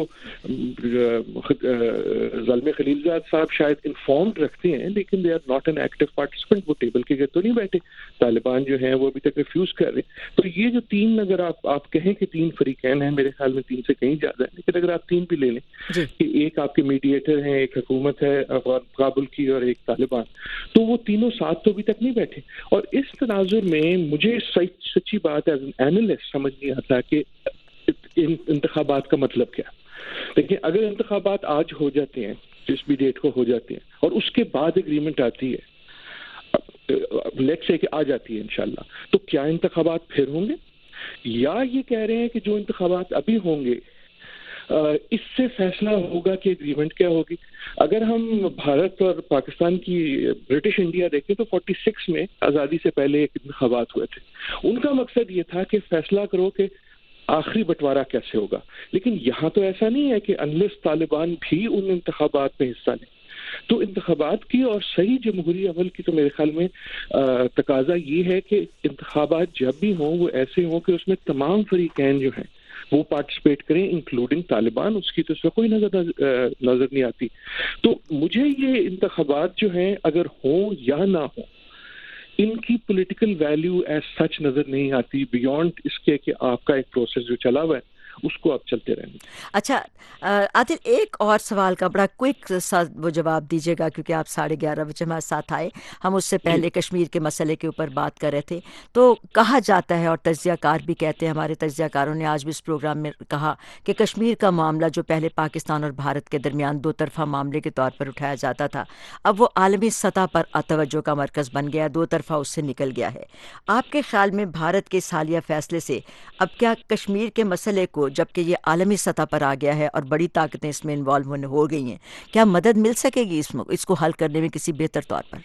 Speaker 7: زلمے خلیلزاد صاحب شاید انفارمڈ رکھتے ہیں لیکن they are not an active participant. وہ ٹیبل کے گھر تو نہیں بیٹھے. طالبان جو ہیں وہ ابھی تک ریفیوز کر رہے ہیں. تو یہ جو تین اگر آپ آپ کہیں کہ تین فریقین ہیں, میرے خیال میں تین سے کہیں زیادہ ہے, لیکن اگر آپ تین بھی لے لیں کہ ایک آپ کے میڈیٹر ہیں, ایک حکومت ہے افغان کابل کی اور ایک طالبان, تو وہ تینوں ساتھ تو ابھی تک نہیں بیٹھے. اور اس تناظر میں مجھے سچی بات ایز این اینالسٹ سمجھ نہیں آتا کہ انتخابات کا مطلب کیا. دیکھیں اگر انتخابات آج ہو جاتے ہیں, جس بھی ڈیٹ کو ہو جاتے ہیں, اور اس کے بعد اگریمنٹ آتی ہے, لیٹ سے کہ آ جاتی ہے انشاءاللہ, تو کیا انتخابات پھر ہوں گے؟ یا یہ کہہ رہے ہیں کہ جو انتخابات ابھی ہوں گے اس سے فیصلہ ہوگا کہ اگریمنٹ کیا ہوگی. اگر ہم بھارت اور پاکستان کی برٹش انڈیا دیکھیں تو فورٹی سکس میں آزادی سے پہلے ایک انتخابات ہوئے تھے. ان کا مقصد یہ تھا کہ فیصلہ کرو کہ آخری بٹوارہ کیسے ہوگا. لیکن یہاں تو ایسا نہیں ہے کہ انلیس طالبان بھی ان انتخابات میں حصہ لیں. تو انتخابات کی اور صحیح جمہوری عمل کی تو میرے خیال میں تقاضا یہ ہے کہ انتخابات جب بھی ہوں وہ ایسے ہوں کہ اس میں تمام فریقین جو ہیں وہ پارٹیسپیٹ کریں انکلوڈنگ طالبان. اس کی تو اس میں کوئی نظر نظر نہیں آتی. تو مجھے یہ انتخابات جو ہیں اگر ہوں یا نہ ہوں, ان کی پولیٹیکل ویلیو ایز سچ نظر نہیں آتی بیونڈ اس کے کہ آپ کا ایک پروسیس جو چلا ہوا ہے اس کو آپ چلتے رہیں گے.
Speaker 1: اچھا عادل, ایک اور سوال کا بڑا کوئک سا وہ جواب دیجیے گا کیونکہ آپ ساڑھے گیارہ بجے ہمارے ساتھ آئے. ہم اس سے پہلے کشمیر کے مسئلے کے اوپر بات کر رہے تھے. تو کہا جاتا ہے اور تجزیہ کار بھی کہتے ہیں, ہمارے تجزیہ کاروں نے آج بھی اس پروگرام میں کہا کہ کشمیر کا معاملہ جو پہلے پاکستان اور بھارت کے درمیان دو طرفہ معاملے کے طور پر اٹھایا جاتا تھا, اب وہ عالمی سطح پر توجہ کا مرکز بن گیا, دو طرفہ اس سے نکل گیا ہے. آپ کے خیال میں بھارت کے حالیہ فیصلے سے اب کیا کشمیر کے مسئلے کو, جبکہ یہ عالمی سطح پر آ گیا ہے اور بڑی طاقتیں اس میں انوالو ہو گئی ہیں, کیا مدد مل سکے گی اس اس کو حل کرنے میں کسی بہتر طور پر؟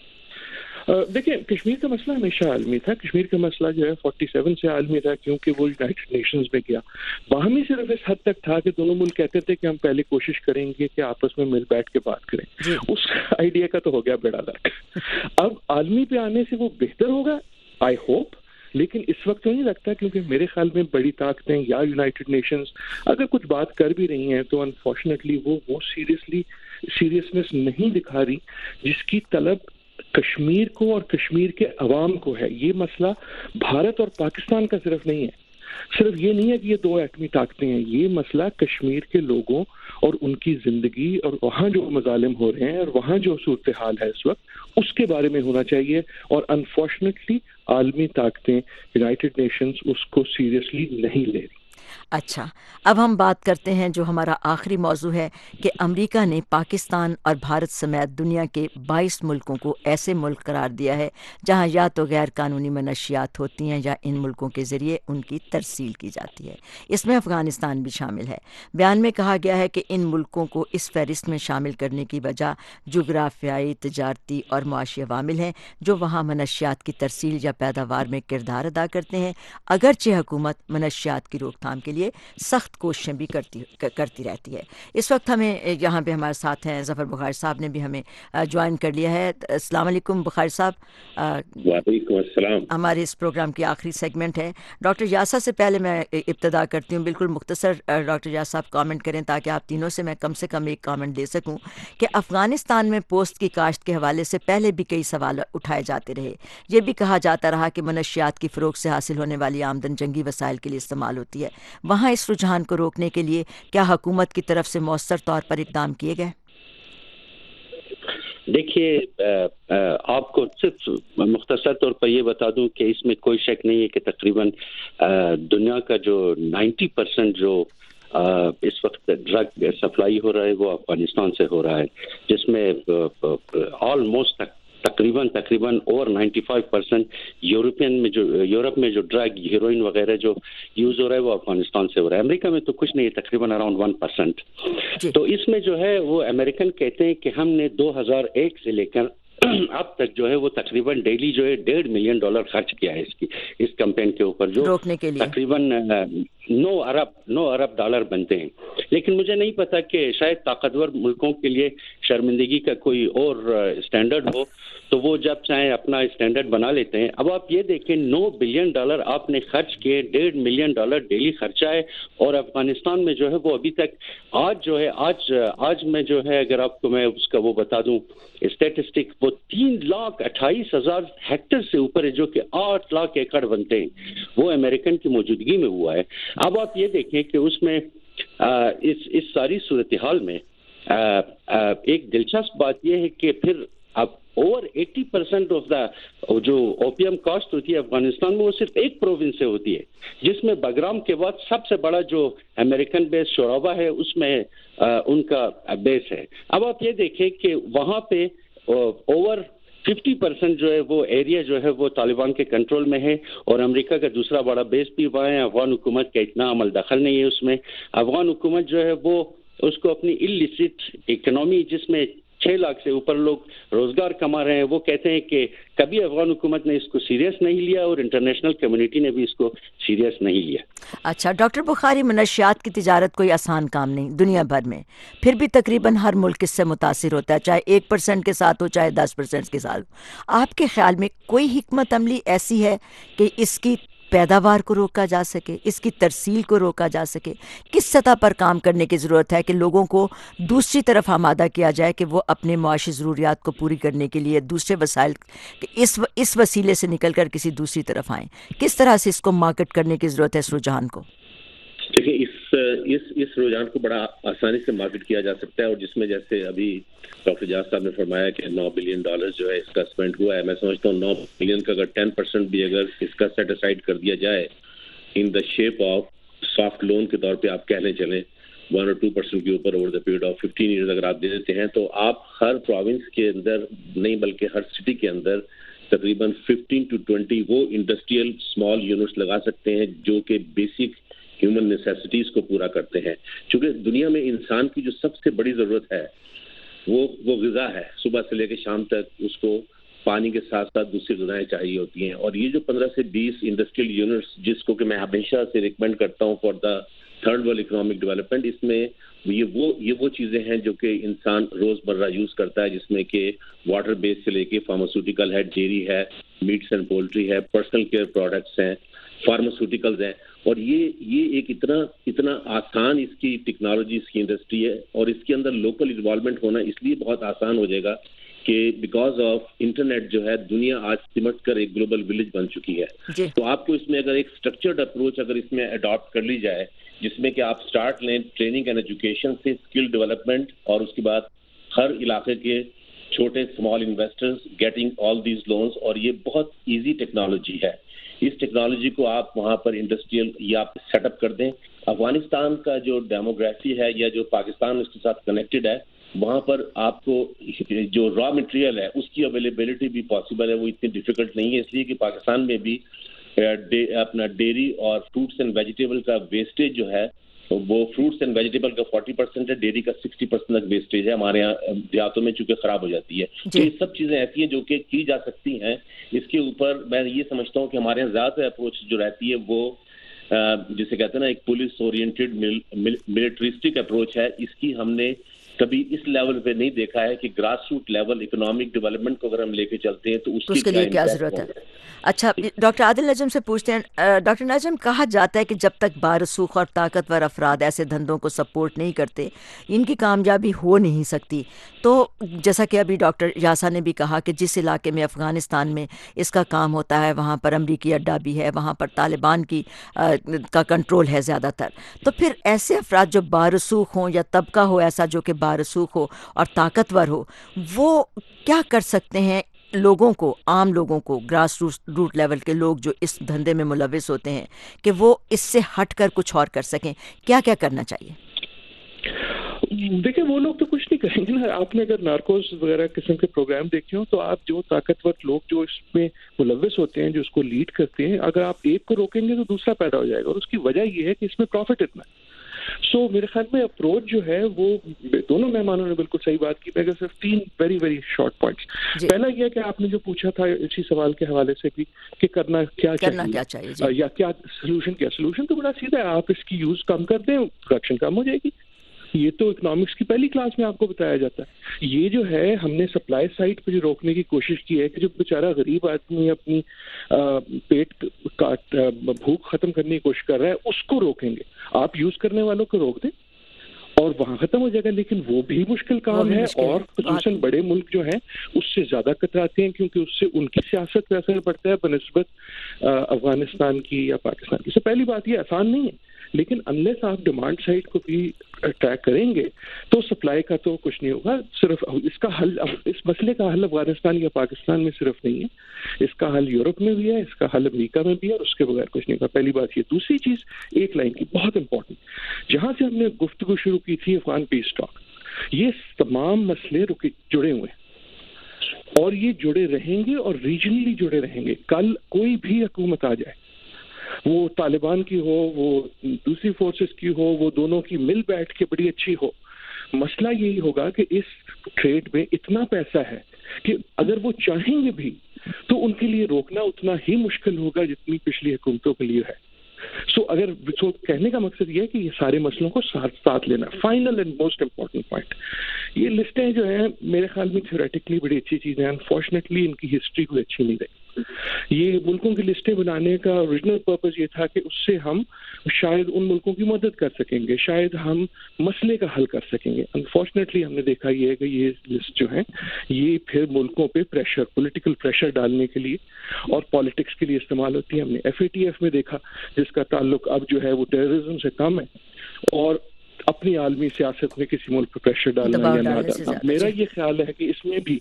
Speaker 7: دیکھیں کشمیر کا مسئلہ ہمیشہ عالمی تھا. کشمیر کا مسئلہ جو ہے فورٹی سیون سے عالمی تھا کیونکہ وہ یونائٹڈ نیشنز میں گیا. باہمی صرف اس حد تک تھا کہ دونوں ملک کہتے تھے کہ ہم پہلے کوشش کریں گے کہ آپس میں مل بیٹھ کے بات کریں. اس آئیڈیا کا تو ہو گیا بیڑا غرق. اب عالمی پہ آنے سے وہ بہتر ہوگا, آئی ہوپ, لیکن اس وقت تو نہیں لگتا کیونکہ میرے خیال میں بڑی طاقتیں یا یونائٹڈ نیشنز اگر کچھ بات کر بھی رہی ہیں تو انفارچونیٹلی وہ وہ سیریسلی سیریسنس نہیں دکھا رہی جس کی طلب کشمیر کو اور کشمیر کے عوام کو ہے. یہ مسئلہ بھارت اور پاکستان کا صرف نہیں ہے, صرف یہ نہیں ہے کہ یہ دو ایٹمی طاقتیں ہیں. یہ مسئلہ کشمیر کے لوگوں اور ان کی زندگی اور وہاں جو مظالم ہو رہے ہیں اور وہاں جو صورتحال ہے اس وقت اس کے بارے میں ہونا چاہیے. اور انفارچونیٹلی عالمی طاقتیں یونائٹڈ نیشنز اس کو سیریسلی نہیں لے رہی.
Speaker 1: اچھا, اب ہم بات کرتے ہیں جو ہمارا آخری موضوع ہے کہ امریکہ نے پاکستان اور بھارت سمیت دنیا کے بائیس ملکوں کو ایسے ملک قرار دیا ہے جہاں یا تو غیر قانونی منشیات ہوتی ہیں یا ان ملکوں کے ذریعے ان کی ترسیل کی جاتی ہے. اس میں افغانستان بھی شامل ہے. بیان میں کہا گیا ہے کہ ان ملکوں کو اس فہرست میں شامل کرنے کی وجہ جغرافیائی, تجارتی اور معاشی عوامل ہیں جو وہاں منشیات کی ترسیل یا پیداوار میں کردار ادا کرتے ہیں, اگرچہ حکومت منشیات کی روک تھام کے لیے سخت کوششیں بھی کرتی کرتی رہتی ہے. اس وقت ہمیں یہاں پہ ہمارے ساتھ ہیں ظفر بخاری صاحب نے بھی ہمیں جوائن کر لیا ہے. السلام علیکم بخاری صاحب.
Speaker 6: وعلیکم السلام.
Speaker 1: ہمارے اس پروگرام کی آخری سیگمنٹ ہے. ڈاکٹر یاسر سے پہلے میں ابتدا کرتی ہوں, بالکل مختصر ڈاکٹر یاسر صاحب کامنٹ کریں تاکہ آپ تینوں سے میں کم سے کم ایک کامنٹ دے سکوں کہ افغانستان میں پوسٹ کی کاشت کے حوالے سے پہلے بھی کئی سوال اٹھائے جاتے رہے. یہ بھی کہا جاتا رہا کہ منشیات کی فروغ سے حاصل ہونے والی آمدن جنگی وسائل کے لیے استعمال ہوتی ہے. وہاں اس رجحان کو روکنے کے لیے کیا حکومت کی طرف سے مؤثر طور پر اقدام کیے گئے؟
Speaker 6: دیکھیے, آپ کو صرف مختصر طور پر یہ بتا دوں کہ اس میں کوئی شک نہیں ہے کہ تقریباً دنیا کا جو نائنٹی پرسنٹ جو اس وقت ڈرگ سپلائی ہو رہا ہے وہ افغانستان سے ہو رہا ہے, جس میں آلموسٹ تقریباً تقریباً over ninety five percent European میں جو یورپ میں جو ڈرگ ہیروئن وغیرہ جو یوز ہو رہا ہے وہ افغانستان سے ہو رہا ہے. امریکہ میں تو کچھ نہیں ہے, تقریباً اراؤنڈ ون پرسینٹ. تو اس میں جو ہے وہ امریکن کہتے ہیں کہ ہم نے دو ہزار ایک سے لے کر اب تک جو ہے وہ تقریباً ڈیلی جو ہے ڈیڑھ ملین ڈالر خرچ کیا ہے اس کی اس کمپین کے اوپر، جو
Speaker 1: روکنے کے لیے
Speaker 6: تقریباً نو ارب نو ارب ڈالر بنتے ہیں. لیکن مجھے نہیں پتا کہ شاید طاقتور ملکوں کے لیے شرمندگی کا کوئی اور اسٹینڈرڈ ہو تو وہ جب چاہیں اپنا اسٹینڈرڈ بنا لیتے ہیں. اب آپ یہ دیکھیں نو بلین ڈالر آپ نے خرچ کیے، ڈیڑھ ملین ڈالر ڈیلی خرچہ ہے، اور افغانستان میں جو ہے وہ ابھی تک آج جو ہے آج آج میں جو ہے اگر آپ کو میں اس کا وہ بتا دوں اسٹیٹسٹک، وہ تین لاکھ اٹھائیس ہزار ہیکٹر سے اوپر ہے، جو کہ آٹھ لاکھ ایکڑ بنتے ہیں، وہ امریکن کی موجودگی میں ہوا ہے. اب آپ یہ دیکھیں کہ اس میں اس اس ساری صورتحال میں ایک دلچسپ بات یہ ہے کہ پھر اب over eighty percent of the جو اوپیم کاسٹ ہوتی ہے افغانستان میں وہ صرف ایک پروونس سے ہوتی ہے، جس میں بگرام کے بعد سب سے بڑا جو امریکن بیس شورابا ہے اس میں ان کا بیس ہے. اب آپ یہ دیکھیں کہ وہاں پہ اوور ففٹی پرسینٹ جو ہے وہ ایریا جو ہے وہ طالبان کے کنٹرول میں ہے، اور امریکہ کا دوسرا بڑا بیس بھی وہاں ہے. افغان حکومت کا اتنا عمل دخل نہیں ہے اس میں. افغان حکومت جو ہے وہ اس کو اپنی اللیسٹ اکنامی جس میں چھ لاکھ سے اوپر لوگ روزگار کما رہے ہیں، وہ کہتے ہیں کہ کبھی افغان حکومت نے اس کو سیریس نہیں لیا اور انٹرنیشنل کمیونٹی نے بھی اس کو سیریس نہیں لیا.
Speaker 1: اچھا ڈاکٹر بخاری، منشیات کی تجارت کوئی آسان کام نہیں دنیا بھر میں، پھر بھی تقریباً ہر ملک اس سے متاثر ہوتا ہے، چاہے ایک پرسنٹ کے ساتھ ہو چاہے دس پرسنٹ کے ساتھ ہو. آپ کے خیال میں کوئی حکمت عملی ایسی ہے کہ اس کی پیداوار کو روکا جا سکے، اس کی ترسیل کو روکا جا سکے؟ کس سطح پر کام کرنے کی ضرورت ہے کہ لوگوں کو دوسری طرف آمادہ کیا جائے کہ وہ اپنے معاشی ضروریات کو پوری کرنے کے لیے دوسرے وسائل اس اس وسیلے سے نکل کر کسی دوسری طرف آئیں؟ کس طرح سے اس کو مارکیٹ کرنے کی ضرورت ہے اس رجحان کو؟
Speaker 8: دیکھیں اس اس اس رجحان کو بڑا آسانی سے مارکیٹ کیا جا سکتا ہے، اور جس میں جیسے ابھی ڈاکٹر جاز صاحب نے فرمایا کہ نو بلین ڈالر جو ہے اس کا اسپینڈ ہوا ہے. میں سمجھتا ہوں نو بلین کا اگر ٹین پرسینٹ بھی اگر اس کا سیٹ اسائڈ کر دیا جائے in the shape of soft loan کے طور پہ آپ کہنے چلیں ون اور ٹو پرسینٹ کے اوپر over the period of fifteen years اگر آپ دے دیتے ہیں تو آپ ہر پروونس کے اندر نہیں بلکہ ہر سٹی کے اندر تقریباً ففٹین ٹو ٹوینٹی وہ انڈسٹریل اسمال یونٹس لگا سکتے ہیں جو کہ بیسک ہیومن نیسیسٹیز کو پورا کرتے ہیں. چونکہ دنیا میں انسان کی جو سب سے بڑی ضرورت ہے وہ وہ غذا ہے. صبح سے لے کے شام تک اس کو پانی کے ساتھ ساتھ دوسری غذائیں چاہیے ہوتی ہیں، اور یہ جو پندرہ سے بیس انڈسٹریل یونٹس جس کو کہ میں ہمیشہ سے ریکمینڈ کرتا ہوں for the third world economic development, اس میں یہ وہ یہ وہ چیزیں ہیں جو کہ انسان روز مرہ یوز کرتا ہے، جس میں کہ واٹر بیس سے لے کے فارماسیوٹیکل ہے، ڈیری ہے، میٹس اینڈ پولٹری ہے، پرسنل کیئر پروڈکٹس ہیں، فارماسیوٹیکلز ہیں. اور یہ یہ ایک اتنا اتنا آسان اس کی ٹیکنالوجی اس کی انڈسٹری ہے، اور اس کے اندر لوکل انوالومنٹ ہونا اس لیے بہت آسان ہو جائے گا کہ بیکاز آف انٹرنیٹ جو ہے دنیا آج سمٹ کر ایک گلوبل ولیج بن چکی ہے. جی. تو آپ کو اس میں اگر ایک اسٹرکچرڈ اپروچ اگر اس میں اڈاپٹ کر لی جائے جس میں کہ آپ اسٹارٹ لیں ٹریننگ اینڈ ایجوکیشن سے اسکل ڈیولپمنٹ، اور اس کے بعد ہر علاقے کے چھوٹے small investors getting all these loans, اور یہ بہت ایزی ٹیکنالوجی ہے. اس ٹیکنالوجی کو آپ وہاں پر انڈسٹریل یا آپ سیٹ اپ کر دیں. افغانستان کا جو ڈیموگرافی ہے یا جو پاکستان اس کے ساتھ کنیکٹڈ ہے، وہاں پر آپ کو جو را مٹیریل ہے اس کی اویلیبلٹی بھی پاسبل ہے، وہ اتنی ڈیفیکلٹ نہیں ہے، اس لیے کہ پاکستان میں بھی اپنا ڈیری اور فروٹس اینڈ ویجیٹیبل کا ویسٹیج جو ہے وہ فروٹس اینڈ ویجیٹیبل کا فورٹی پرسینٹ ہے، ڈیری کا سکسٹی پرسینٹ تک ویسٹیج ہے ہمارے یہاں دیہاتوں میں چونکہ خراب ہو جاتی ہے. تو یہ سب چیزیں ایسی ہیں جو کہ کی جا سکتی ہیں. اس کے اوپر میں یہ سمجھتا ہوں کہ ہمارے یہاں زیادہ اپروچ جو رہتی ہے وہ جسے کہتے ہیں نا ایک پولیس اورینٹیڈ ملٹرسٹک اپروچ ہے. اس کی ہم نے کبھی اس لیول پہ نہیں دیکھا ہے کہ grass root level economic development کو اگر ہم لے کے چلتے ہیں تو اس, اس کے لیے کیا ضرورت ہے.
Speaker 1: اچھا ڈاکٹر عادل نجم سے پوچھتے ہیں. ڈاکٹر نجم، کہا جاتا ہے کہ جب تک بارسوخ اور طاقتور افراد ایسے دھندوں کو سپورٹ نہیں کرتے ان کی کامیابی ہو نہیں سکتی. تو جیسا کہ ابھی ڈاکٹر یاسا نے بھی کہا کہ جس علاقے میں افغانستان میں اس کا کام ہوتا ہے وہاں پر امریکی اڈہ بھی ہے، وہاں پر طالبان کی کا کنٹرول ہے زیادہ تر. تو پھر ایسے افراد جو بارسوخ ہوں یا طبقہ ہو ایسا جو کہ بارسوخ ہو اور طاقتور ہو، وہ کیا کر سکتے ہیں لوگوں کو، عام لوگوں کو، گراس روٹ لیول کے لوگ جو اس دھندے میں ملوث ہوتے ہیں کہ وہ اس سے ہٹ کر کچھ اور کر سکیں؟ کیا کیا کرنا چاہیے؟
Speaker 7: دیکھیں وہ لوگ تو کچھ نہیں کریں گے نا. آپ نے اگر نارکوز وغیرہ قسم کے پروگرام دیکھے ہوں تو آپ جو طاقتور لوگ جو اس میں ملوث ہوتے ہیں، جو اس کو لیڈ کرتے ہیں، اگر آپ ایک کو روکیں گے تو دوسرا پیدا ہو جائے گا. اور اس کی وجہ یہ ہے کہ اس میں پروفٹ اتنا ہے. سو so, میرے خیال میں اپروچ جو ہے وہ دونوں مہمانوں نے بالکل صحیح بات کی. میں صرف تین ویری ویری شارٹ پوائنٹس. پہلا یہ کہ آپ نے جو پوچھا تھا اسی سوال کے حوالے سے بھی کہ کرنا کیا
Speaker 1: کرنا کیا چاہیے
Speaker 7: یا کیا سولوشن کیا. سولوشن تو بڑا سیدھا ہے, آپ اس کی یوز کم کر دیں, پروڈکشن کم ہو جائے گی. یہ تو اکنامکس کی پہلی کلاس میں آپ کو بتایا جاتا ہے. یہ جو ہے ہم نے سپلائی سائڈ پہ جو روکنے کی کوشش کی ہے کہ جو بیچارہ غریب آدمی اپنی پیٹ کاٹ بھوک ختم کرنے کی کوشش کر رہا ہے اس کو روکیں گے. آپ یوز کرنے والوں کو روک دیں اور وہاں ختم ہو جائے گا. لیکن وہ بھی مشکل کام ہے اور خصوصاً بڑے ملک جو ہیں اس سے زیادہ کتراتے ہیں کیونکہ اس سے ان کی سیاست پہ اثر پڑتا ہے بنسبت افغانستان کی یا پاکستان کی. سو پہلی بات یہ آسان نہیں ہے, لیکن انلیس آپ ڈیمانڈ سائڈ کو بھی ٹریک کریں گے تو سپلائی کا تو کچھ نہیں ہوگا. صرف اس کا حل, اس مسئلے کا حل افغانستان یا پاکستان میں صرف نہیں ہے, اس کا حل یورپ میں بھی ہے, اس کا حل امریکہ میں بھی ہے, اور اس کے بغیر کچھ نہیں ہوگا. پہلی بات یہ. دوسری چیز ایک لائن کی بہت امپورٹنٹ, جہاں سے ہم نے گفتگو شروع کی تھی افغان پیس ٹاک, یہ تمام مسئلے رکے جڑے ہوئے ہیں اور یہ جڑے رہیں گے اور ریجنلی جڑے رہیں گے. کل کوئی بھی حکومت آ جائے, وہ طالبان کی ہو, وہ دوسری فورسز کی ہو, وہ دونوں کی مل بیٹھ کے بڑی اچھی ہو, مسئلہ یہی ہوگا کہ اس ٹریڈ میں اتنا پیسہ ہے کہ اگر وہ چاہیں گے بھی تو ان کے لیے روکنا اتنا ہی مشکل ہوگا جتنی پچھلی حکومتوں کے لیے ہے. سو so, اگر سو کہنے کا مقصد یہ ہے کہ یہ سارے مسئلوں کو ساتھ ساتھ لینا. Final and most important point, یہ لسٹیں جو ہیں میرے خیال میں تھیوریٹکلی بڑی اچھی چیزیں ہیں. انفارچونیٹلی ان کی ہسٹری کوئی اچھی نہیں رہی. یہ ملکوں کی لسٹیں بنانے کا اوریجنل پرپز یہ تھا کہ اس سے ہم شاید ان ملکوں کی مدد کر سکیں گے, شاید ہم مسئلے کا حل کر سکیں گے. انفارچونیٹلی ہم نے دیکھا یہ ہے کہ یہ لسٹ جو ہیں یہ پھر ملکوں پہ پریشر, پولیٹیکل پریشر ڈالنے کے لیے اور پالیٹکس کے لیے استعمال ہوتی ہے. ہم نے ایف اے ٹی ایف میں دیکھا جس کا تعلق اب جو ہے وہ ٹیررزم سے کم ہے اور اپنی عالمی سیاست میں کسی ملک پر پریشر ڈالنا یا نہ ڈالنا. میرا یہ خیال ہے کہ اس میں بھی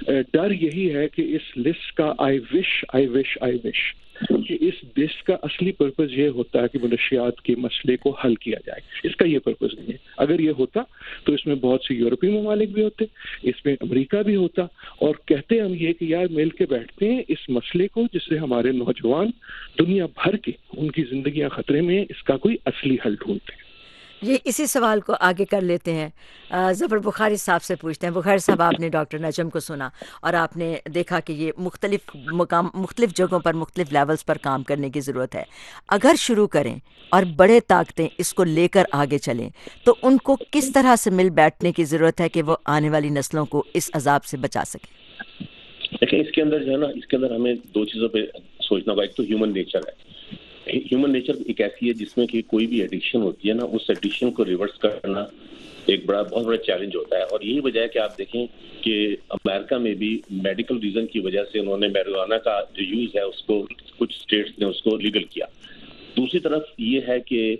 Speaker 7: ڈر یہی ہے کہ اس لسٹ کا آئی وش آئی وش آئی وش کہ اس لسٹ کا اصلی پرپز یہ ہوتا ہے کہ منشیات کے مسئلے کو حل کیا جائے. اس کا یہ پرپز نہیں ہے. اگر یہ ہوتا تو اس میں بہت سے یورپی ممالک بھی ہوتے, اس میں امریکہ بھی ہوتا, اور کہتے ہم یہ کہ یار مل کے بیٹھتے ہیں اس مسئلے کو جس سے ہمارے نوجوان دنیا بھر کے ان کی زندگیاں خطرے میں ہیں, اس کا کوئی اصلی حل ڈھونڈتے ہیں.
Speaker 1: یہ اسی سوال کو آگے کر لیتے ہیں, ظفر بخاری صاحب سے پوچھتے ہیں. بخاری صاحب, آپ نے ڈاکٹر نجم کو سنا اور آپ نے دیکھا کہ یہ مختلف مقام مختلف جگہوں پر مختلف لیولز پر کام کرنے کی ضرورت ہے. اگر شروع کریں اور بڑے طاقتیں اس کو لے کر آگے چلیں تو ان کو کس طرح سے مل بیٹھنے کی ضرورت ہے کہ وہ آنے والی نسلوں کو اس عذاب سے بچا سکیں؟
Speaker 8: دیکھیں, اس کے اندر جو ہے نا, اس کے اندر ہمیں دو چیزوں پہ سوچنا ہوگا. ایک تو ہیومن نیچر ہے. ہیومن نیچر ایک ایسی ہے جس میں کہ کوئی بھی ایڈکشن ہوتی ہے نا, اس ایڈکشن کو ریورس کرنا ایک بڑا بہت بڑا چیلنج ہوتا ہے. اور یہی وجہ ہے کہ آپ دیکھیں کہ امریکہ میں بھی میڈیکل ریزن کی وجہ سے انہوں نے میریجوانا کا جو یوز ہے اس کو کچھ اسٹیٹس نے اس کو لیگل کیا. دوسری طرف یہ ہے کہ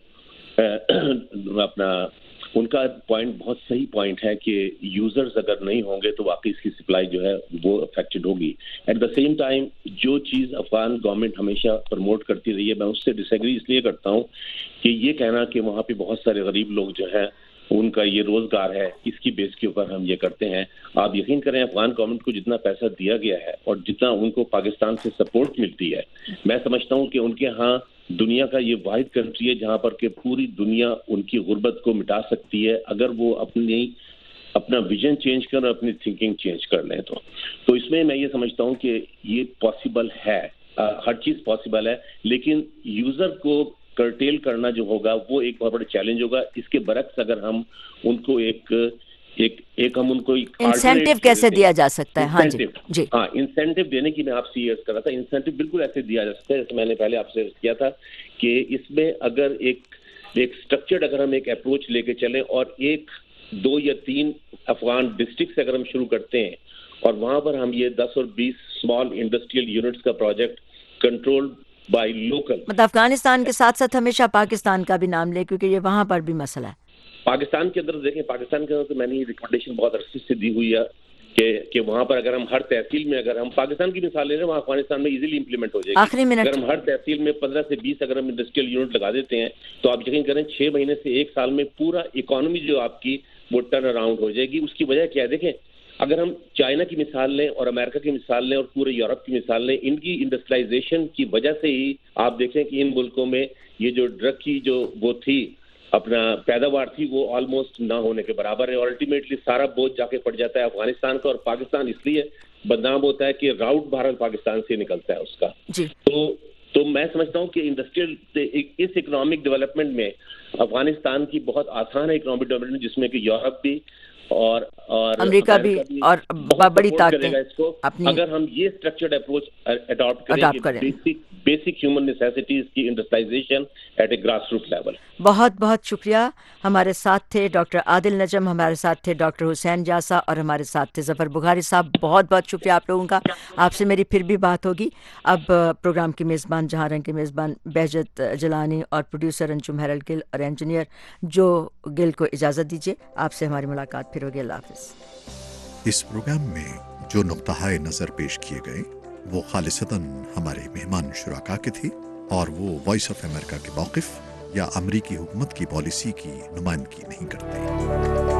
Speaker 8: اپنا ان کا پوائنٹ بہت صحیح پوائنٹ ہے کہ یوزرز اگر نہیں ہوں گے تو واقعی اس کی سپلائی جو ہے وہ افیکٹڈ ہوگی. ایٹ دا سیم ٹائم جو چیز افغان گورنمنٹ ہمیشہ پروموٹ کرتی رہی ہے, میں اس سے ڈس ایگری اس لیے کرتا ہوں کہ یہ کہنا کہ وہاں پہ بہت سارے غریب لوگ جو ہیں ان کا یہ روزگار ہے, اس کی بیس کے اوپر ہم یہ کرتے ہیں. آپ یقین کریں افغان گورنمنٹ کو جتنا پیسہ دیا گیا ہے اور جتنا ان کو پاکستان سے سپورٹ ملتی ہے, میں سمجھتا ہوں کہ ان کے ہاں دنیا کا یہ واحد کنٹری ہے جہاں پر کہ پوری دنیا ان کی غربت کو مٹا سکتی ہے اگر وہ اپنی اپنا ویژن چینج کر اور اپنی تھنکنگ چینج کر لیں. تو تو اس میں میں یہ سمجھتا ہوں کہ یہ پاسبل ہے, ہر چیز پاسبل ہے, لیکن یوزر کو کرٹیل کرنا جو ہوگا وہ ایک بہت بڑا چیلنج ہوگا. اس کے برعکس اگر ہم ان کو ایک ایک ایک ہم ان کو
Speaker 1: انسینٹیو کیسے دیا جا سکتا ہے؟ ہاں جی جی
Speaker 8: ہاں انسینٹیو دینے کی میں آپ سے یہ عرض کر رہا تھا. انسینٹیو بالکل ایسے دیا جا سکتا ہے جیسے میں نے پہلے آپ سے عرض کیا تھا کہ اس میں اگر ایک ایک اسٹرکچرڈ اگر ہم ایک اپروچ لے کے چلیں اور ایک دو یا تین افغان ڈسٹرکٹ سے اگر ہم شروع کرتے ہیں اور وہاں پر ہم یہ دس اور بیس اسمال انڈسٹریل یونٹس کا پروجیکٹ کنٹرول بائی لوکل,
Speaker 1: مطلب افغانستان کے ساتھ ساتھ ہمیشہ پاکستان کا بھی نام لے کیونکہ یہ وہاں پر بھی مسئلہ ہے.
Speaker 8: پاکستان کے اندر دیکھیں, پاکستان کے اندر تو میں نے یہ ریکمنڈیشن بہت عرصے سے دی ہوئی ہے کہ کہ وہاں پر اگر ہم ہر تحصیل میں اگر ہم پاکستان کی مثال لے رہے ہیں وہاں افغانستان میں ایزیلی امپلیمنٹ ہو جائے گی.
Speaker 1: آخری منٹ,
Speaker 8: اگر ہم ہر تحصیل میں پندرہ سے بیس اگر ہم انڈسٹریل یونٹ لگا دیتے ہیں تو آپ یقین کریں چھ مہینے سے ایک سال میں پورا اکانومی جو آپ کی وہ ٹرن اراؤنڈ ہو جائے گی. اس کی وجہ کیا ہے؟ دیکھیں, اگر ہم چائنا کی مثال لیں اور امریکہ کی مثال لیں اور پورے یورپ کی مثال لیں, ان کی انڈسٹریلائزیشن کی وجہ سے ہی آپ دیکھیں کہ ان ملکوں میں یہ جو ڈرگ کی جو وہ تھی اپنا پیداوار تھی وہ آلموسٹ نہ ہونے کے برابر ہے، اور الٹیمیٹلی سارا بوجھ جا کے پڑ جاتا ہے افغانستان کا، اور پاکستان اس لیے بدنام ہوتا ہے کہ راؤٹ بھارت پاکستان سے نکلتا ہے اس کا.
Speaker 1: جی.
Speaker 8: تو تو میں سمجھتا ہوں کہ انڈسٹریل اس اکنامک ڈیولپمنٹ میں افغانستان کی بہت آسان ہے اکنامک ڈیولپمنٹ، جس میں کہ یورپ بھی اور اور
Speaker 1: امریکہ بھی اور بڑی طاقتیں
Speaker 8: اپنی، اگر ہم یہ اسٹرکچرڈ اپروچ اڈاپٹ کریں بیسک بیسک ہیومن نیسیسٹیز کی industrialisation at a grass root level.
Speaker 1: بہت بہت شکریہ. ہمارے ساتھ تھے ڈاکٹر عادل نجم، ہمارے ساتھ تھے ڈاکٹر حسین جاسا، اور ہمارے ساتھ تھے ظفر بخاری صاحب. بہت بہت شکریہ آپ لوگوں کا. آپ سے میری پھر بھی بات ہوگی. اب پروگرام کی میزبان جہاں رنگ کے میزبان بہجت جلانی اور پروڈیوسر انجم ہیرل گل اور انجینئر جو گل کو اجازت دیجیے. آپ سے ہماری ملاقات پھر ہوگی. اللہ حافظ.
Speaker 9: اس پروگرام میں جو نقطہ نظر پیش کیے گئے وہ خالصتاً ہمارے مہمان شرکا کے تھے، اور وہ وائس آف امریکہ کے موقف یا امریکی حکومت کی پالیسی کی نمائندگی نہیں کرتے.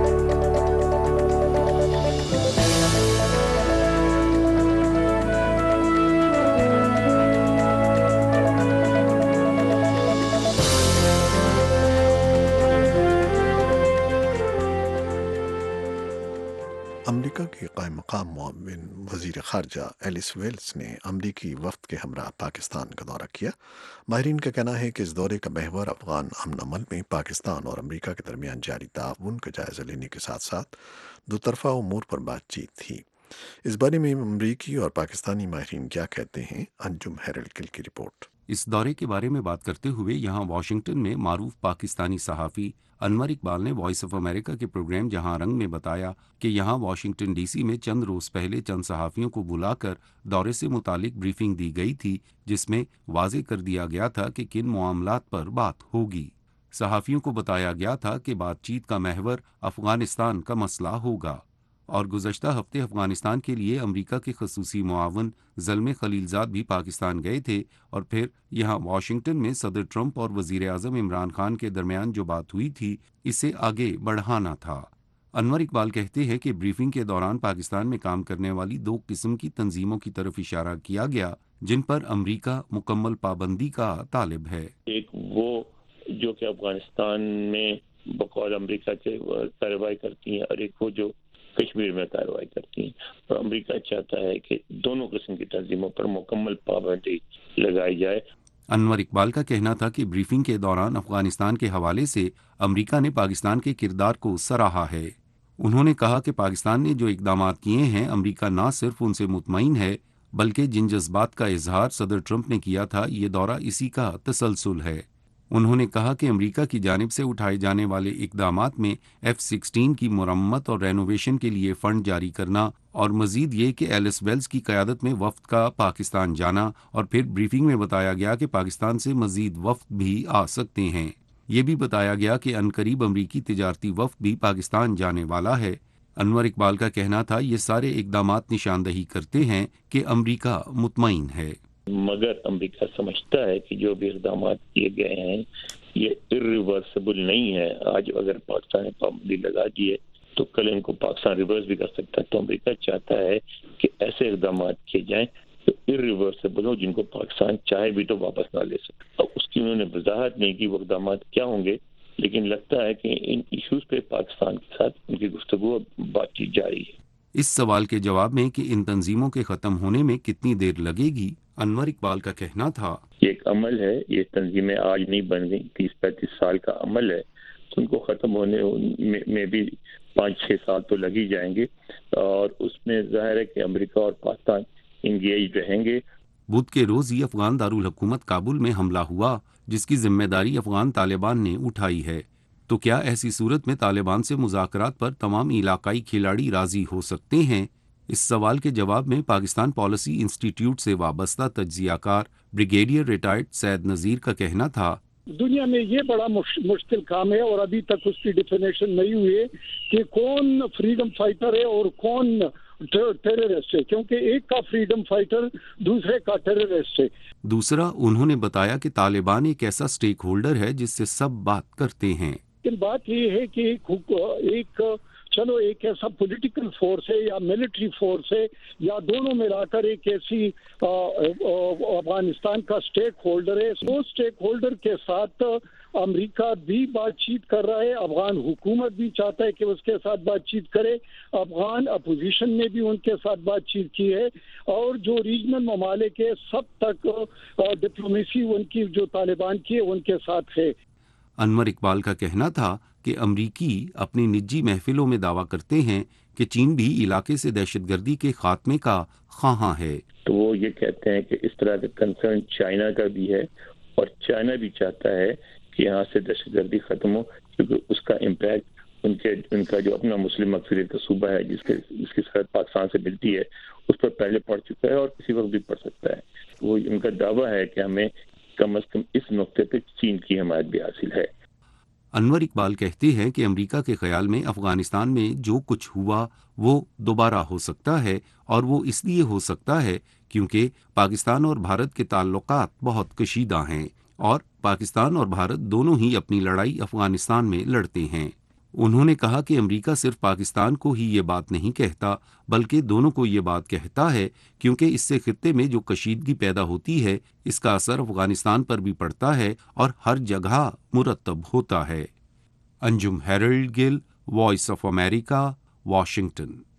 Speaker 9: امریکہ کے قائم مقام معاون وزیر خارجہ ایلس ویلس نے امریکی وفد کے ہمراہ پاکستان کا دورہ کیا. ماہرین کا کہنا ہے کہ اس دورے کا محور افغان امن عمل میں پاکستان اور امریکہ کے درمیان جاری تعاون کا جائزہ لینے کے ساتھ ساتھ دو طرفہ امور پر بات چیت تھی. اس بارے میں امریکی اور پاکستانی ماہرین کیا کہتے ہیں، انجم ہیرل گل کی رپورٹ.
Speaker 10: اس دورے کے بارے میں بات کرتے ہوئے یہاں واشنگٹن میں معروف پاکستانی صحافی انور اقبال نے وائس آف امریکہ کے پروگرام جہاں رنگ میں بتایا کہ یہاں واشنگٹن ڈی سی میں چند روز پہلے چند صحافیوں کو بلا کر دورے سے متعلق بریفنگ دی گئی تھی، جس میں واضح کر دیا گیا تھا کہ کن معاملات پر بات ہوگی. صحافیوں کو بتایا گیا تھا کہ بات چیت کا محور افغانستان کا مسئلہ ہوگا، اور گزشتہ ہفتے افغانستان کے لیے امریکہ کے خصوصی معاون زلمے خلیلزاد بھی پاکستان گئے تھے، اور پھر یہاں واشنگٹن میں صدر ٹرمپ اور وزیر اعظم عمران خان کے درمیان جو بات ہوئی تھی اسے آگے بڑھانا تھا. انور اقبال کہتے ہیں کہ بریفنگ کے دوران پاکستان میں کام کرنے والی دو قسم کی تنظیموں کی طرف اشارہ کیا گیا جن پر امریکہ مکمل پابندی کا طالب ہے.
Speaker 11: ایک وہ جو کہ افغانستان میں بقول امریکہ کے کارروائی کرتی ہیں، اور ایک وہ جو کشمیر میں کارروائی کرتی ہیں، اور امریکہ چاہتا ہے کہ دونوں قسم کی تنظیموں پر مکمل پابندی لگائی جائے.
Speaker 10: انور اقبال کا کہنا تھا کہ بریفنگ کے دوران افغانستان کے حوالے سے امریکہ نے پاکستان کے کردار کو سراہا ہے. انہوں نے کہا کہ پاکستان نے جو اقدامات کیے ہیں امریکہ نہ صرف ان سے مطمئن ہے بلکہ جن جذبات کا اظہار صدر ٹرمپ نے کیا تھا یہ دورہ اسی کا تسلسل ہے. انہوں نے کہا کہ امریکہ کی جانب سے اٹھائے جانے والے اقدامات میں ایف سکسٹین کی مرمت اور رینوویشن کے لیے فنڈ جاری کرنا، اور مزید یہ کہ ایلس ویلس کی قیادت میں وفد کا پاکستان جانا، اور پھر بریفنگ میں بتایا گیا کہ پاکستان سے مزید وفد بھی آ سکتے ہیں. یہ بھی بتایا گیا کہ عنقریب امریکی تجارتی وفد بھی پاکستان جانے والا ہے. انور اقبال کا کہنا تھا یہ سارے اقدامات نشاندہی کرتے ہیں کہ امریکہ مطمئن ہے.
Speaker 11: مگر امریکہ سمجھتا ہے کہ جو بھی اقدامات کیے گئے ہیں یہ irreversible نہیں ہے. آج اگر پاکستان نے پابندی لگا دی ہے تو کل ان کو پاکستان ریورس بھی کر سکتا ہے. تو امریکہ چاہتا ہے کہ ایسے اقدامات کیے جائیں تو irreversible ہو، جن کو پاکستان چاہے بھی تو واپس نہ لے سکے. اور اس کی انہوں نے وضاحت نہیں کی وہ اقدامات کیا ہوں گے، لیکن لگتا ہے کہ ان ایشوز پہ پاکستان کے ساتھ ان کی گفتگو بات چیت جاری ہے.
Speaker 10: اس سوال کے جواب میں کہ ان تنظیموں کے ختم ہونے میں کتنی دیر لگے گی، انور اقبال کا کہنا تھا
Speaker 11: یہ ایک عمل ہے، یہ تنظیمیں آج نہیں بن گئی، تیس پینتیس سال کا عمل ہے. تو ان کو ختم ہونے میں بھی پانچ چھ سال تو لگ ہی جائیں گے، اور اس میں ظاہر ہے کہ امریکہ اور پاکستان انگیج رہیں گے.
Speaker 10: بدھ کے روز ہی افغان دارالحکومت کابل میں حملہ ہوا جس کی ذمہ داری افغان طالبان نے اٹھائی ہے. تو کیا ایسی صورت میں طالبان سے مذاکرات پر تمام علاقائی کھلاڑی راضی ہو سکتے ہیں؟ اس سوال کے جواب میں پاکستان پالیسی انسٹی ٹیوٹ سے وابستہ تجزیہ کار بریگیڈیئر ریٹائرڈ سید نذیر کا کہنا تھا
Speaker 4: دنیا میں یہ بڑا مشکل کام ہے، اور ابھی تک اس کی ڈیفینیشن نہیں ہوئی ہے کہ کون فریڈم فائٹر ہے اور کون ٹیررسٹ ہے، کیونکہ ایک کا فریڈم فائٹر دوسرے کا ٹیررسٹ ہے.
Speaker 10: دوسرا انہوں نے بتایا کہ طالبان ایک ایسا سٹیک ہولڈر ہے جس سے سب بات کرتے ہیں.
Speaker 4: لیکن بات یہ ہے کہ ایک चलो एक ऐसा पॉलिटिकल फोर्स है या मिलिट्री फोर्स है या दोनों मिलाकर एक ऐसी अफगानिस्तान का स्टेक होल्डर है, वो स्टेक होल्डर के साथ अमेरिका भी बातचीत कर रहा है, अफगान हुकूमत भी चाहता है कि उसके साथ बातचीत करे, अफगान अपोजिशन ने भी उनके साथ बातचीत की है, और जो रीजनल ममालिक है सब तक डिप्लोमेसी उनकी जो तालिबान की है उनके साथ है।
Speaker 10: अनवर इकबाल का कहना था कि अमरीकी अपनी निजी महफिलों में दावा करते हैं कि चीन भी इलाके से दहशतगर्दी के खात्मे का ख्वाहां है।
Speaker 11: तो वो ये कहते हैं कि इस तरह का कंसर्न चाइना का भी है और चाइना भी चाहता है कि यहाँ से दहशतगर्दी खत्म हो, क्योंकि उसका इम्पैक्ट उनके उनका जो अपना मुस्लिम अक्सरियत का सूबा है जिसके जिसकी सरहद पाकिस्तान से मिलती है उस पर पहले पड़ चुका है और किसी वक्त भी पड़ सकता है। वो उनका दावा है कि हमें कम अज कम इस नुक्ते पे चीन की हमायत भी हासिल है।
Speaker 10: अनवर इकबाल कहते हैं कि अमेरिका के ख्याल में अफगानिस्तान में जो कुछ हुआ वो दोबारा हो सकता है, और वो इसलिए हो सकता है क्योंकि पाकिस्तान और भारत के ताल्लुकात बहुत कशीदा हैं और पाकिस्तान और भारत दोनों ही अपनी लड़ाई अफगानिस्तान में लड़ते हैं। उन्होंने कहा कि अमेरिका सिर्फ पाकिस्तान को ही ये बात नहीं कहता बल्कि दोनों को ये बात कहता है, क्योंकि इससे खित्ते में जो कशीदगी पैदा होती है इसका असर अफगानिस्तान पर भी पड़ता है और हर जगह मुरतब होता है। Anjum Herald Gill, Voice of America, Washington.